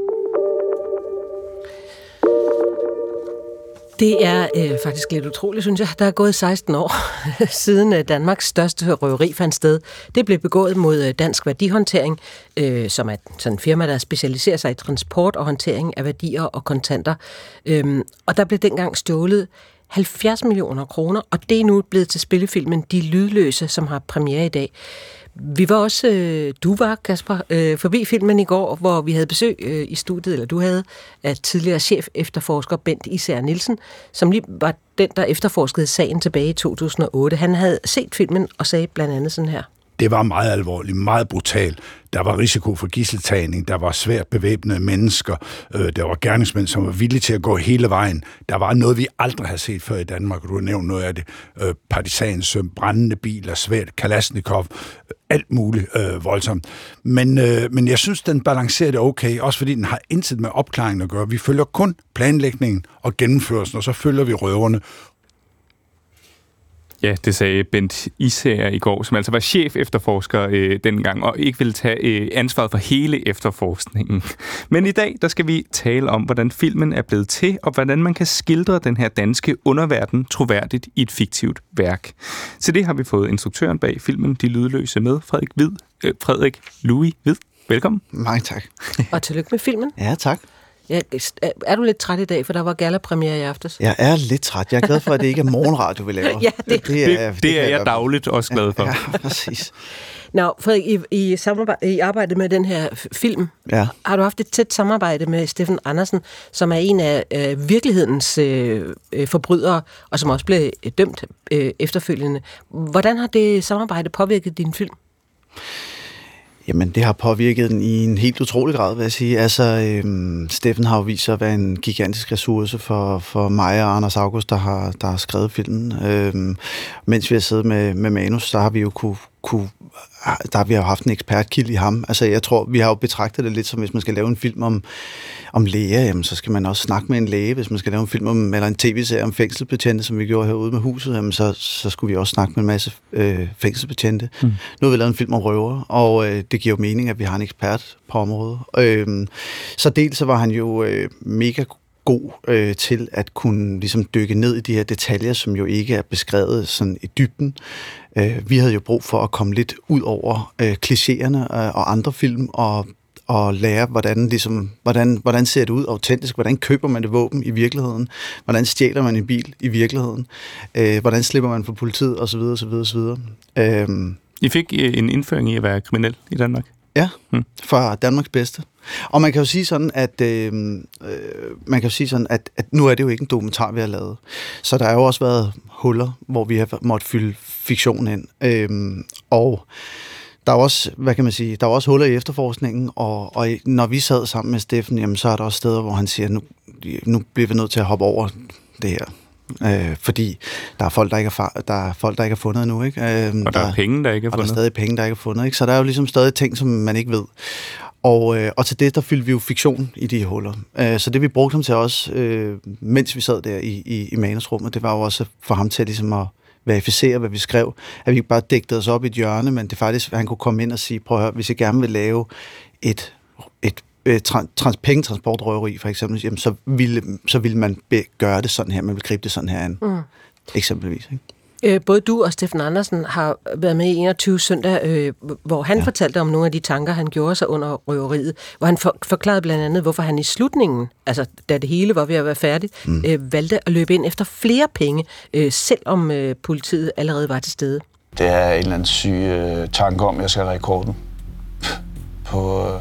Det er faktisk lidt utroligt, synes jeg. Der er gået 16 år siden Danmarks største røveri fandt sted. Det blev begået mod Dansk Værdihåndtering, som er sådan en firma, der specialiserer sig i transport og håndtering af værdier og kontanter. Og der blev dengang stjålet 70 millioner kroner, og det er nu blevet til spillefilmen De Lydløse, som har premiere i dag. Vi var også, du var, Kasper, forbi filmen i går, hvor vi havde besøg i studiet, eller du havde, af tidligere chef efterforsker Bent Især Nielsen, som lige var den, der efterforskede sagen tilbage i 2008. Han havde set filmen og sagde blandt andet sådan her. Det var meget alvorligt, meget brutalt. Der var risiko for gidseltagning, der var svært bevæbnede mennesker, der var gerningsmænd, som var villige til at gå hele vejen. Der var noget, vi aldrig har set før i Danmark, og du har nævnt noget af det. Partisansøm, brændende biler, svært, Kalashnikov, alt muligt voldsomt. Men jeg synes, den balancerer det okay, også fordi den har intet med opklaringen at gøre. Vi følger kun planlægningen og gennemførelsen, og så følger vi røverne. Ja, det sagde Bent Især i går, som altså var chef efterforsker dengang, og ikke ville tage ansvaret for hele efterforskningen. Men i dag, der skal vi tale om, hvordan filmen er blevet til, og hvordan man kan skildre den her danske underverden troværdigt i et fiktivt værk. Til det har vi fået instruktøren bag filmen De Lydløse med, Frederik Louis Hvid. Velkommen. Mange tak. Og tillykke med filmen. Ja, tak. Ja, er du lidt træt i dag, for der var gallapremiere i aftes? Jeg er lidt træt. Jeg er glad for, at det ikke er morgenradio, vi laver. Ja, det er jeg dagligt også glad for. Ja, præcis. Nå, Frederik, i arbejdet med den her film, har du haft et tæt samarbejde med Steffen Andersen, som er en af virkelighedens forbrydere, og som også blev dømt efterfølgende. Hvordan har det samarbejde påvirket din film? Jamen, det har påvirket den i en helt utrolig grad, vil jeg sige. Altså, Steffen har jo vist sig at være en gigantisk ressource for mig og Anders August, der har skrevet filmen. Mens vi har siddet med manus, så har vi jo der har vi jo haft en ekspertkilde i ham. Altså, jeg tror, vi har jo betragtet det lidt som, hvis man skal lave en film om læger, jamen, så skal man også snakke med en læge. Hvis man skal lave en film eller en tv-serie om fængselsbetjente, som vi gjorde herude med huset, jamen, så skulle vi også snakke med en masse fængselsbetjente. Nu har vi lavet en film om røvere, og det giver jo mening, at vi har en ekspert på området. Så dels så var han jo mega god til at kunne ligesom dykke ned i de her detaljer, som jo ikke er beskrevet sådan i dybden. Vi havde jo brug for at komme lidt ud over klichéerne og andre film og lære, hvordan ser det ud autentisk, hvordan køber man det våben i virkeligheden, hvordan stjæler man en bil i virkeligheden, hvordan slipper man for politiet, osv. osv. I fik en indføring i at være kriminel i Danmark? Ja, fra Danmarks bedste. Og man kan jo sige sådan, at nu er det jo ikke en dokumentar, vi har lavet. Så der har jo også været huller, hvor vi har måttet fylde fiktion ind. Og der er også, der er også huller i efterforskningen, og når vi sad sammen med Steffen, jamen, så er der også steder, hvor han siger, nu bliver vi nødt til at hoppe over det her. Fordi der er folk, der ikke er fundet endnu, ikke? Og der er penge, der ikke er fundet. Og der er stadig penge, der ikke er fundet, ikke? Så der er jo ligesom stadig ting, som man ikke ved. Og til det, der fyldte vi jo fiktion i de huller. Så det, vi brugte ham til også, mens vi sad der i manusrummet, det var jo også for ham til ligesom at verificere, hvad vi skrev. At vi ikke bare dækkede os op i et hjørne, men det faktisk, at han kunne komme ind og sige, prøv at høre, hvis jeg gerne vil lave et pengetransportrøveri, for eksempel, jamen, så ville man gøre det sådan her, man vil gribe det sådan her an. Eksempelvis, ikke? Både du og Steffen Andersen har været med i 21 søndag, hvor han fortalte om nogle af de tanker, han gjorde sig under røveriet, hvor han forklarede blandt andet, hvorfor han i slutningen, altså da det hele var ved at være færdigt, valgte at løbe ind efter flere penge, selvom politiet allerede var til stede. Det er en eller anden syg tanke om, at jeg skal have rekorden på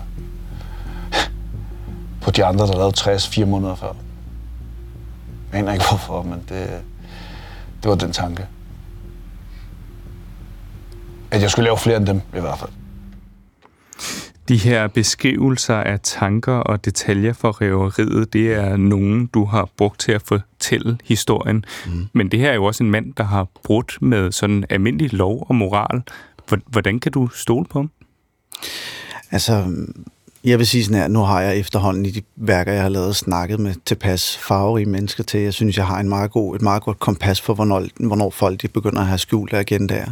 de andre, der lavede 60 4 måneder før. Jeg aner ikke hvorfor, men det var den tanke. At jeg skulle lave flere end dem, i hvert fald. De her beskrivelser af tanker og detaljer for røveriet, det er nogen, du har brugt til at fortælle historien. Men det her er jo også en mand, der har brudt med sådan almindelig lov og moral. Hvordan kan du stole på ham? Altså, jeg vil sige sådan her, nu har jeg efterhånden i de værker, jeg har lavet, snakket med tilpas farverige mennesker til. Jeg synes, jeg har et meget godt kompas for, hvornår folk de begynder at have skjulte agendaer.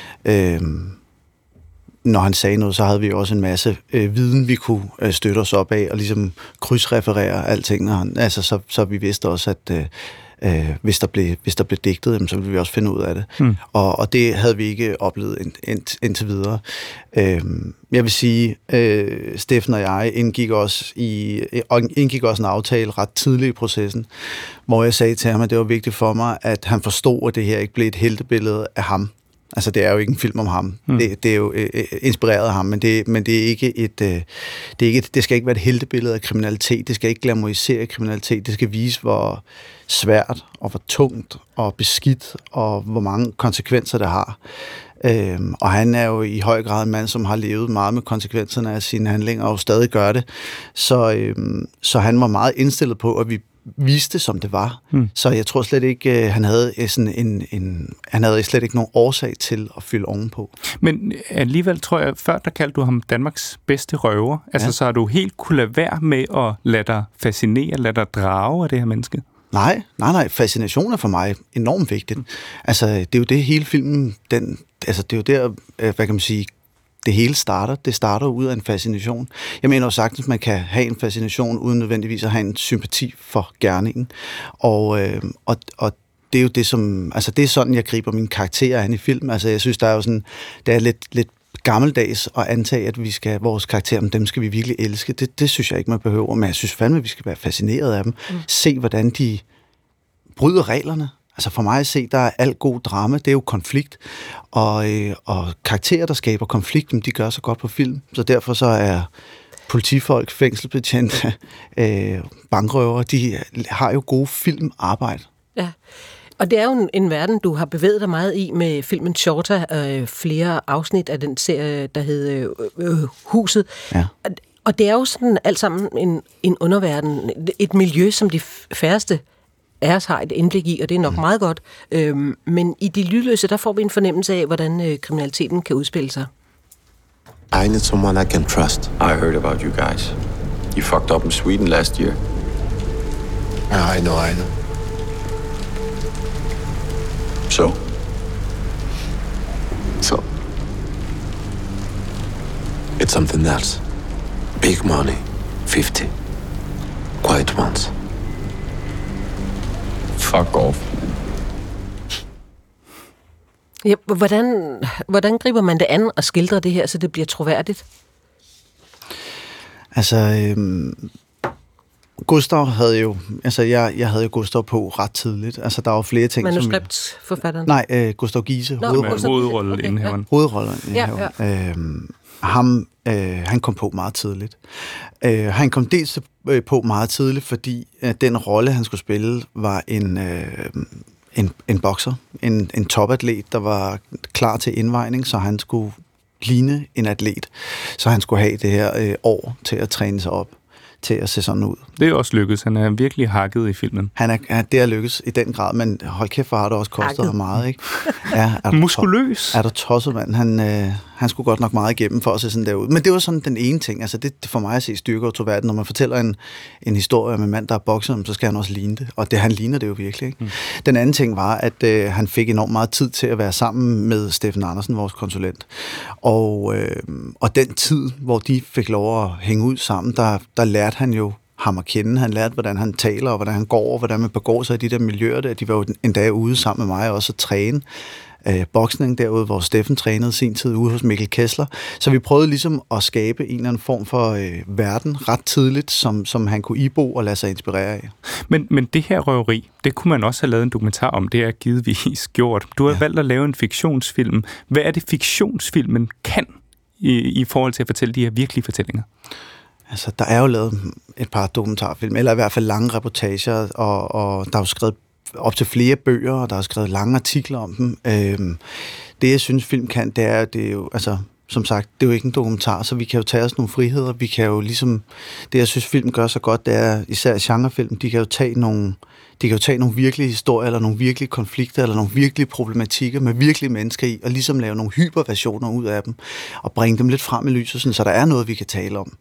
Når han sagde noget, så havde vi også en masse viden, vi kunne støtte os op af, og ligesom krydsreferere alting. Altså, så vi vidste også, at hvis der blev digtet, så ville vi også finde ud af det. Og det havde vi ikke oplevet indtil videre. Jeg vil sige, Steffen og jeg indgik også en aftale ret tidligt i processen, hvor jeg sagde til ham, at det var vigtigt for mig, at han forstod, at det her ikke blev et heltebillede af ham. Altså, det er jo ikke en film om ham. Det er jo inspireret af ham, men det er ikke det skal ikke være et heltebillede af kriminalitet. Det skal ikke glamorisere kriminalitet. Det skal vise, hvor svært og hvor tungt og beskidt og hvor mange konsekvenser det har. Og han er jo i høj grad en mand, som har levet meget med konsekvenserne af sine handlinger og stadig gør det. Så han var meget indstillet på, at vi viste som det var. Så jeg tror slet ikke, han havde slet ikke nogen årsag til at fylde ovenpå. Men alligevel tror jeg, før der kaldte du ham Danmarks bedste røver. Altså, så har du helt kunne lade være med at lade dig fascinere, lade dig drage af det her menneske. Nej. Fascination er for mig enormt vigtigt. Altså, det er jo det hele filmen, det er jo der, hvad kan man sige, det hele starter. Det starter ud af en fascination. Jeg mener jo sagtens, at man kan have en fascination, uden nødvendigvis at have en sympati for gerningen. Og det er jo det, som... Altså, det er sådan, jeg griber mine karakterer an i film. Altså, jeg synes, der er jo sådan... Det er lidt gammeldags at antage, at vores karakterer, dem skal vi virkelig elske. Det synes jeg ikke, man behøver, men jeg synes fandme, at vi skal være fascineret af dem. Se, hvordan de bryder reglerne. Altså for mig at se, der er alt god drama, det er jo konflikt, og karakterer, der skaber konflikt, de gør så godt på film. Så derfor så er politifolk, fængselsbetjente, bankrøvere, de har jo gode filmarbejde. Ja, og det er jo en verden, du har bevæget dig meget i med filmen Shorter, flere afsnit af den serie, der hed Huset. Ja. Og det er jo sådan alt sammen en underverden, et miljø, som de færreste af os har et indblik i, og det er nok meget godt. Men i De Lydløse, der får vi en fornemmelse af, hvordan kriminaliteten kan udspille sig. I need someone I can trust. I heard about you guys. You fucked up in Sweden last year. Yeah, I know. So? It's something else. Big money. 50. Quiet ones. Fuck off. Ja, hvordan griber man det an og skildrer det her, så det bliver troværdigt? Altså, Gustav havde jo... Altså, jeg havde jo Gustav på ret tidligt. Altså, der var flere ting, manuskriptforfatteren? Nej, Gustav Giese. Hovedrolleindhaveren. Hovedrolleindhaveren. Han kom på meget tidligt. Han kom dels på meget tidligt, fordi den rolle, han skulle spille, var en bokser, en topatlet, der var klar til indvejning, så han skulle ligne en atlet. Så han skulle have det her år til at træne sig op, til at se sådan ud. Det er også lykkedes. Han er virkelig hakket i filmen. Det er lykkedes i den grad, men hold kæft, for har det også kostet ham meget, ikke? Ja, muskuløs. Er du tosset, mand? Han skulle godt nok meget igennem for at se sådan der ud. Men det var sådan den ene ting. Altså det for mig at se styrke og troværdighed. Når man fortæller en historie om en mand, der er bokset, så skal han også ligne det. Og han ligner det jo virkelig, ikke? Den anden ting var, at han fik enormt meget tid til at være sammen med Steffen Andersen, vores konsulent. Og den tid, hvor de fik lov at hænge ud sammen, der lærte han jo ham at kende. Han lærte, hvordan han taler, og hvordan han går, og hvordan man begår sig i de der miljøer der. De var jo en dag ude sammen med mig også at træne boksning derude, hvor Steffen trænede sin tid ude hos Mikkel Kessler. Så vi prøvede ligesom at skabe en eller anden form for verden ret tidligt, som han kunne ibo og lade sig inspirere af. Men det her røveri, det kunne man også have lavet en dokumentar om. Det er givetvis gjort. Du har valgt at lave en fiktionsfilm. Hvad er det, fiktionsfilmen kan i forhold til at fortælle de her virkelige fortællinger? Altså, der er jo lavet et par dokumentarfilm, eller i hvert fald lange reportager, og der er jo skrevet op til flere bøger, og der er skrevet lange artikler om dem. Det, jeg synes, film kan, det er jo, altså, som sagt, det er jo ikke en dokumentar, så vi kan jo tage os nogle friheder. Vi kan jo ligesom, det, jeg synes, film gør så godt, det er især genrefilm, de kan jo tage nogle virkelige historier, eller nogle virkelige konflikter, eller nogle virkelige problematikker med virkelige mennesker i, og ligesom lave nogle hyperversioner ud af dem, og bringe dem lidt frem i lyset, sådan, så der er noget, vi kan tale om.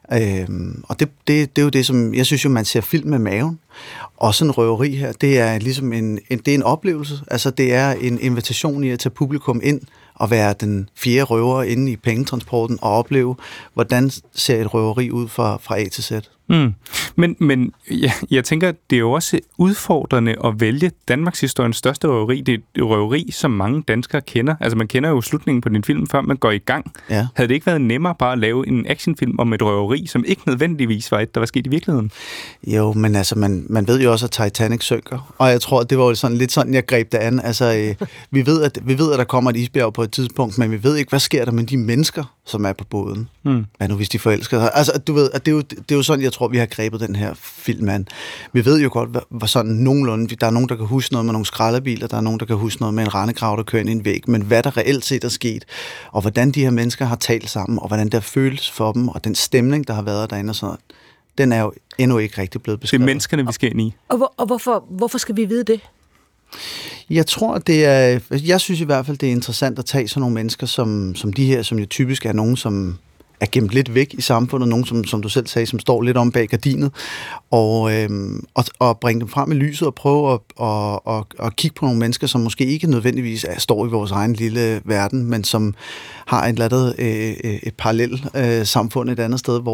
Og det er jo det, som jeg synes jo, man ser film med maven, og sådan en røveri her, det er ligesom det er en oplevelse, altså det er en invitation i at tage publikum ind, og være den fjerde røver inde i pengetransporten, og opleve, hvordan ser et røveri ud fra A til Z. Men ja, jeg tænker, det er jo også udfordrende at vælge Danmarks historiens største røveri. Det er et røveri, som mange danskere kender. Altså man kender jo slutningen på din film, før man går i gang. Ja. Havde det ikke været nemmere bare at lave en actionfilm om et røveri, som ikke nødvendigvis var et, der var sket i virkeligheden? Jo, men altså man ved jo også, at Titanic synker. Og jeg tror, det var jo sådan, lidt sådan, jeg greb det an. Altså vi ved, at der kommer et isbjerg på et tidspunkt, men vi ved ikke, hvad sker der med de mennesker, som er på båden. Hvad nu, hvis de forelsker sig? Altså, du ved, at det er jo sådan, jeg tror, vi har grebet den her film an. Vi ved jo godt, hvad sådan nogenlunde, der er nogen, der kan huske noget med nogle skralderbiler, der er nogen, der kan huske noget med en rendegrav, der kører ind i en væg, men hvad der reelt set er sket, og hvordan de her mennesker har talt sammen, og hvordan der føles for dem, og den stemning, der har været derinde og sådan noget, den er jo endnu ikke rigtig blevet beskrevet. Det er menneskerne, vi skal ind i. Og hvorfor skal vi vide det? Jeg tror, jeg synes i hvert fald, det er interessant at tage sådan nogle mennesker, som de her, som jo typisk er nogen, som er gemt lidt væk i samfundet, nogen, som du selv sagde, som står lidt om bag gardinet, og bringe dem frem i lyset og prøve at kigge på nogle mennesker, som måske ikke nødvendigvis står i vores egen lille verden, men som har et eller andet et parallelt samfund et andet sted,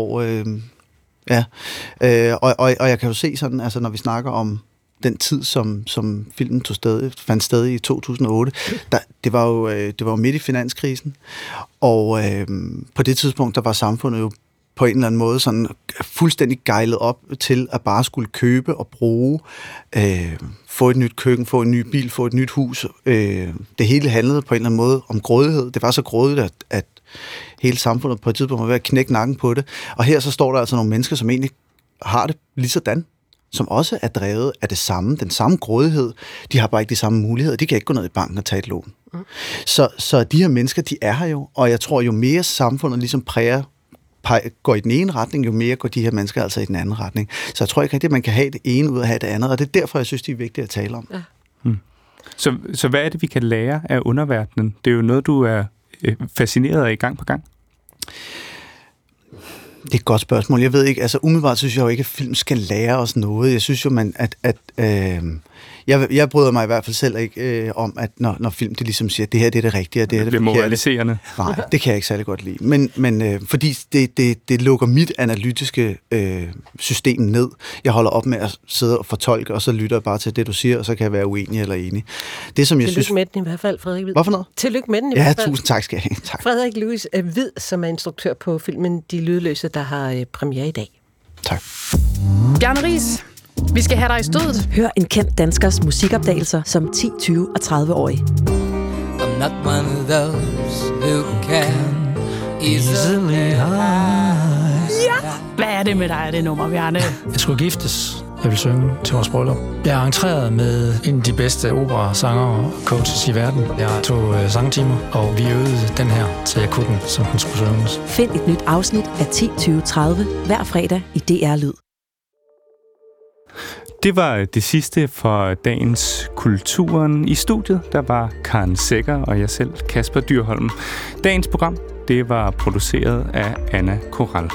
og jeg kan jo se sådan, altså når vi snakker om den tid, som filmen fandt sted i 2008, det var jo midt i finanskrisen, og på det tidspunkt, der var samfundet jo på en eller anden måde sådan fuldstændig gejlet op til at bare skulle købe og bruge, få et nyt køkken, få en ny bil, få et nyt hus. Det hele handlede på en eller anden måde om grådighed. Det var så grådigt, at hele samfundet på et tidspunkt var ved at knække nakken på det. Og her så står der altså nogle mennesker, som egentlig har det lige sådan, som også er drevet af det samme, den samme grådighed. De har bare ikke de samme muligheder. De kan ikke gå ned i banken og tage et lån. Så de her mennesker, de er her jo, og jeg tror, jo mere samfundet ligesom går i den ene retning, jo mere går de her mennesker altså i den anden retning. Så jeg tror ikke rigtig, at man kan have det ene ud af at have det andet, og det er derfor, jeg synes, det er vigtigt at tale om. Ja. Så hvad er det, vi kan lære af underverdenen? Det er jo noget, du er fascineret af gang på gang. Det er et godt spørgsmål. Jeg ved ikke, altså umiddelbart synes jeg jo ikke, at film skal lære os noget. Jeg synes jo, jeg bryder mig i hvert fald selv ikke om, at når film det ligesom siger, at det her det er det rigtige, og det her det er det forkerte. Moraliserende. Nej, det kan jeg ikke særlig godt lide. Men fordi det lukker mit analytiske system ned. Jeg holder op med at sidde og fortolke, og så lytter jeg bare til det, du siger, og så kan jeg være uenig eller enig. Det, som jeg Tillykke synes... med den i hvert fald, Frederik Hvid. Hvorfor noget? Tillykke med den i hvert fald. Ja, tusind tak skal jeg have. Tak. Frederik Louis Hvid, som er instruktør på filmen De Lydløse, der har premiere i dag. Tak. Bjarne Riis, vi skal have dig i stødet. Hør en kendt danskers musikopdagelser som 10, 20 og 30-årig. I'm not one of those who can easily hide. Ja! Hvad er det med dig, det nummer, Bjarne? Jeg skulle giftes. Jeg vil synge til vores bryllup. Jeg har entreret med en af de bedste operasanger og coaches i verden. Jeg tog sangtimer, og vi øvede den her, så jeg kunne den, som den skulle synges. Find et nyt afsnit af 10, 20, 30 hver fredag i DR Lyd. Det var det sidste for dagens Kulturen. I studiet, der var Karen Sækker og jeg selv, Kasper Dyrholm. Dagens program, det var produceret af Anna Koral.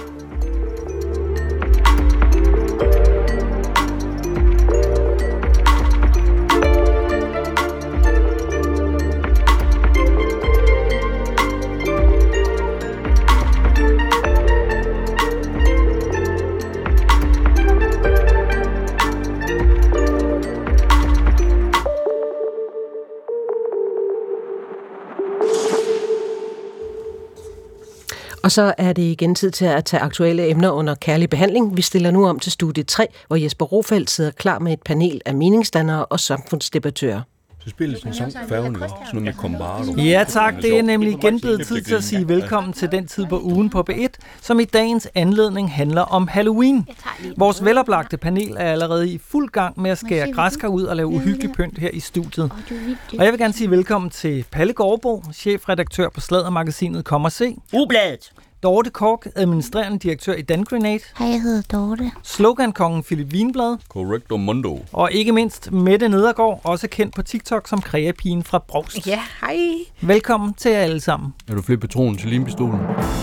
Og så er det igen tid til at tage aktuelle emner under kærlig behandling. Vi stiller nu om til studie 3, hvor Jesper Rofeldt sidder klar med et panel af meningsdannere og samfundsdebattører. Så spilles en sang på færgen, sådan noget med Combardo. Ja tak, det er nemlig igen blevet tid til at sige velkommen til den tid på ugen på B1, som i dagens anledning handler om Halloween. Vores veloplagte panel er allerede i fuld gang med at skære græskar ud og lave uhyggelig pynt her i studiet. Og jeg vil gerne sige velkommen til Palle Gårdbo, chefredaktør på Sladdermagasinet Kom og Se. Ubladet! Dorte Kork, administrerende direktør i Dan Grenade. Hej, jeg hedder Dorte. Slogankongen Philip Wienblad. Correcto mundo. Og ikke mindst Mette Nedergaard, også kendt på TikTok som kreapigen fra Brovst. Ja, hej. Velkommen til jer alle sammen. Er du flere patroner til limpistolen?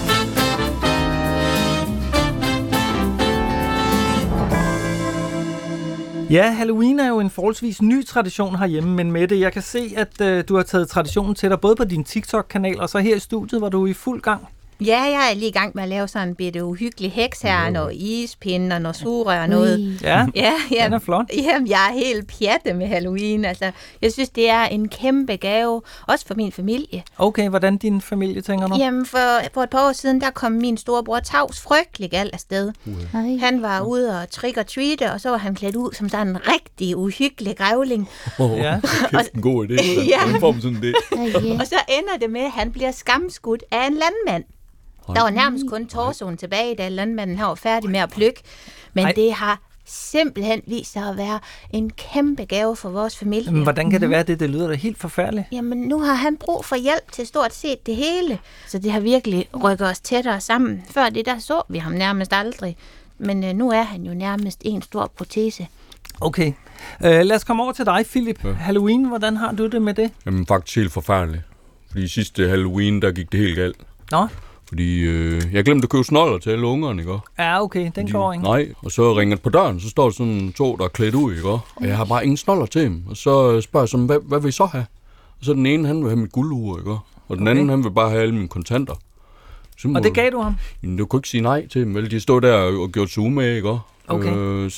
Ja, Halloween er jo en forholdsvis ny tradition herhjemme, men Mette, jeg kan se, at du har taget traditionen til dig, både på din TikTok-kanal og så her i studiet, hvor du er i fuld gang. Ja, jeg er lige i gang med at lave sådan en bitte uhyggelig heks her, noget ispind og noget surrør og noget. Ja, den er flot. Jamen, jeg er helt pjatte med Halloween. Altså, jeg synes, det er en kæmpe gave, også for min familie. Okay, hvordan din familie, tænker du? Jamen, for et par år siden, der kom min storebror Tavs frygtelig galt afsted. Han var ude og trick-or-treate, og så var han klædt ud som sådan en rigtig uhyggelig grævling. Ja. Kæft en god idé. Ja. Og så ender det med, at han bliver skamskudt af en landmand. Der var nærmest kun torsoen tilbage, da landmanden var færdig med at plukke. Men det har simpelthen vist sig at være en kæmpe gave for vores familie. Men hvordan kan det være det? Det lyder da helt forfærdeligt. Jamen, nu har han brug for hjælp til stort set det hele. Så det har virkelig rykket os tættere sammen. Før det, der så vi ham nærmest aldrig. Men nu er han jo nærmest en stor protese. Okay. Lad os komme over til dig, Philip. Ja. Halloween, hvordan har du det med det? Jamen, faktisk helt forfærdeligt. Fordi sidste Halloween, der gik det helt galt. Nå? Fordi jeg glemte at købe snoller til alle ungerne, ikke? Ja, okay, den går ikke. Nej, og så ringer det på døren, så står der sådan to, der er klædt ud, ikke? Og jeg har bare ingen snoller til dem. Og så spørger jeg sådan, hvad vil I så have? Og så den ene, han vil have mit guldure, ikke? Og den anden, han vil bare have alle mine kontanter. Og det gav du ham? Jamen, du kunne ikke sige nej til dem, vel? De stod der og gjorde zoom med, ikke? Okay.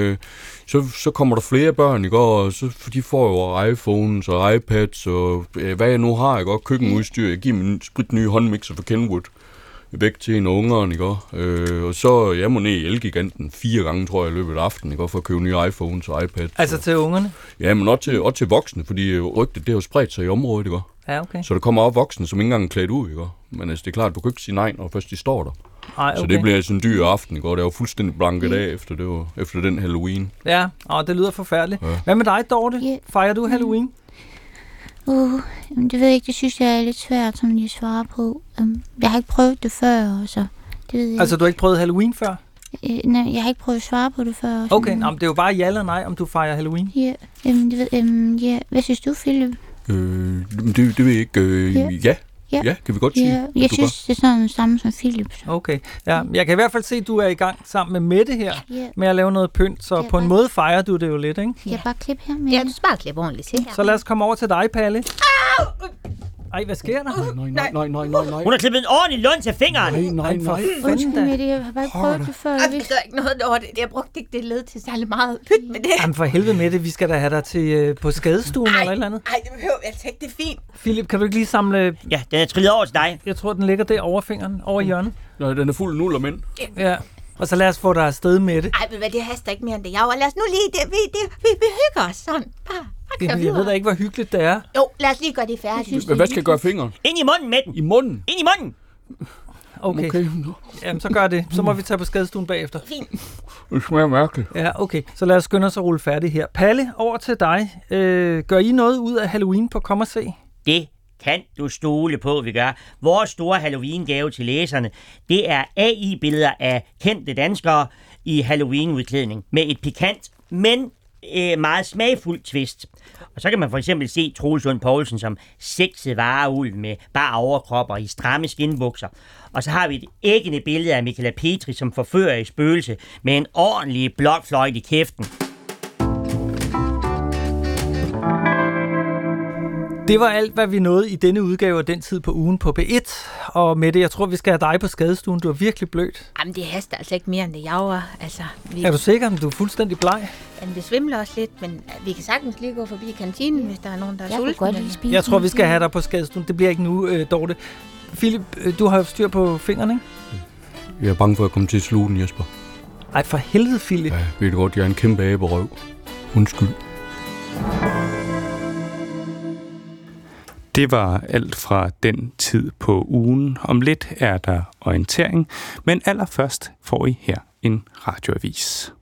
Så kommer der flere børn, ikke? Og så, for de får jo iPhones og iPads og hvad jeg nu har, ikke? Og køkkenudstyr. Jeg giver min spritnye håndmixer for Kenwood væk til en af ungerne, ikke? Og så jeg må ned i Elgiganten 4 gange, tror jeg, i løbet af aftenen, ikke? For at købe nye iPhones og iPads. Altså til ungerne? Ja, men også til voksne, fordi rygtet, det har jo spredt sig i området, ikke? Ja, okay. Så der kommer også voksne, som ikke engang er klædt ud, ikke? Men altså, det er klart, du kan ikke sige nej, når først de står der. Ej, okay. Så det bliver sådan en dyr aften, ikke? Og det er jo fuldstændig blanket af efter den Halloween. Ja, og det lyder forfærdeligt. Ja. Hvad med dig, Dorte? Fejrer du Halloween? Det ved jeg ikke, det synes jeg er lidt svært, som de svarer på. Jeg har ikke prøvet det før, så det ved jeg. Altså, du har ikke prøvet Halloween før? Nej, jeg har ikke prøvet at svare på det før. Okay, men det er jo bare ja eller nej, om du fejrer Halloween. Ja, hvad synes du, Philip? Det ved jeg ikke. Ja, kan vi godt sige. Jeg synes, det er sådan samme som Philip. Okay, ja. Jeg kan i hvert fald se, at du er i gang sammen med Mette her, med at lave noget pynt, så på en måde fejrer du det jo lidt, ikke? Jeg bare klippe her med. Ja, du skal bare klippe ordentligt til. Så lad os komme over til dig, Palle. Ej, hvad sker der? Nej. Hun har klippet en ordentlig lund til fingeren. Nej. Undskyld, Mette, jeg har bare ikke prøvet det før. Det er ikke noget over det. Jeg brugte ikke det led til særlig meget pyt med det. Jamen for helvede, Mette, vi skal da have dig til på skadestuen eller et eller andet. Nej, det behøver jeg ikke. Det er fint. Philip, kan du ikke lige samle... Ja, den er trillet over til dig. Jeg tror, den ligger der over fingeren, over hjørnet. Nej, den er fuld af nuller mænd. Ja. Og så lad os få dig afsted med det. Ej, men hvad, det haster ikke mere end det. Lad os nu lige... Vi hygger os sådan. Jamen, jeg ved da ikke, hvor hyggeligt det er. Jo, lad os lige gøre det færdigt. Hvad skal jeg gøre fingeren? Ind i munden med den. I munden? Ind i munden. Okay. Jamen, så gør det. Så må vi tage på skadestuen bagefter. Fint. Det smager mærkeligt. Ja, okay. Så lad os skynde os at rulle færdig her. Palle, over til dig. Gør I noget ud af Halloween på Kom og Se? Det kan du stole på, vi gør. Vores store Halloween-gave til læserne, det er AI-billeder af kendte danskere i Halloween-udklædning med et pikant, men meget smagfuldt twist. Og så kan man for eksempel se Troels Lund Poulsen som sexet vareulv med bare overkropper i stramme skinbukser. Og så har vi et æggende billede af Michaela Petri som forfører i spøgelse med en ordentlig blokfløjt i kæften. Det var alt, hvad vi nåede i denne udgave af Den Tid på Ugen på B1. Og Mette, jeg tror, vi skal have dig på skadestuen. Du er virkelig blødt. Jamen, det haster altså ikke mere, end det jager. Altså, Er du sikker, at du er fuldstændig bleg? Jamen, det svimler også lidt, men vi kan sagtens lige gå forbi kantinen, hvis der er nogen, der er sultne. Jeg tror, vi skal have dig på skadestuen. Det bliver ikke nu, Dorte. Philip, du har jo styr på fingrene, ikke? Jeg er bange for at komme til at sluge den, Jesper. Ej, for helvede, Philip. Ja, ved du godt, jeg er en kæmpe aberøv. Undskyld. Det var alt fra Den Tid på Ugen. Om lidt er der orientering, men allerførst får I her en radioavis.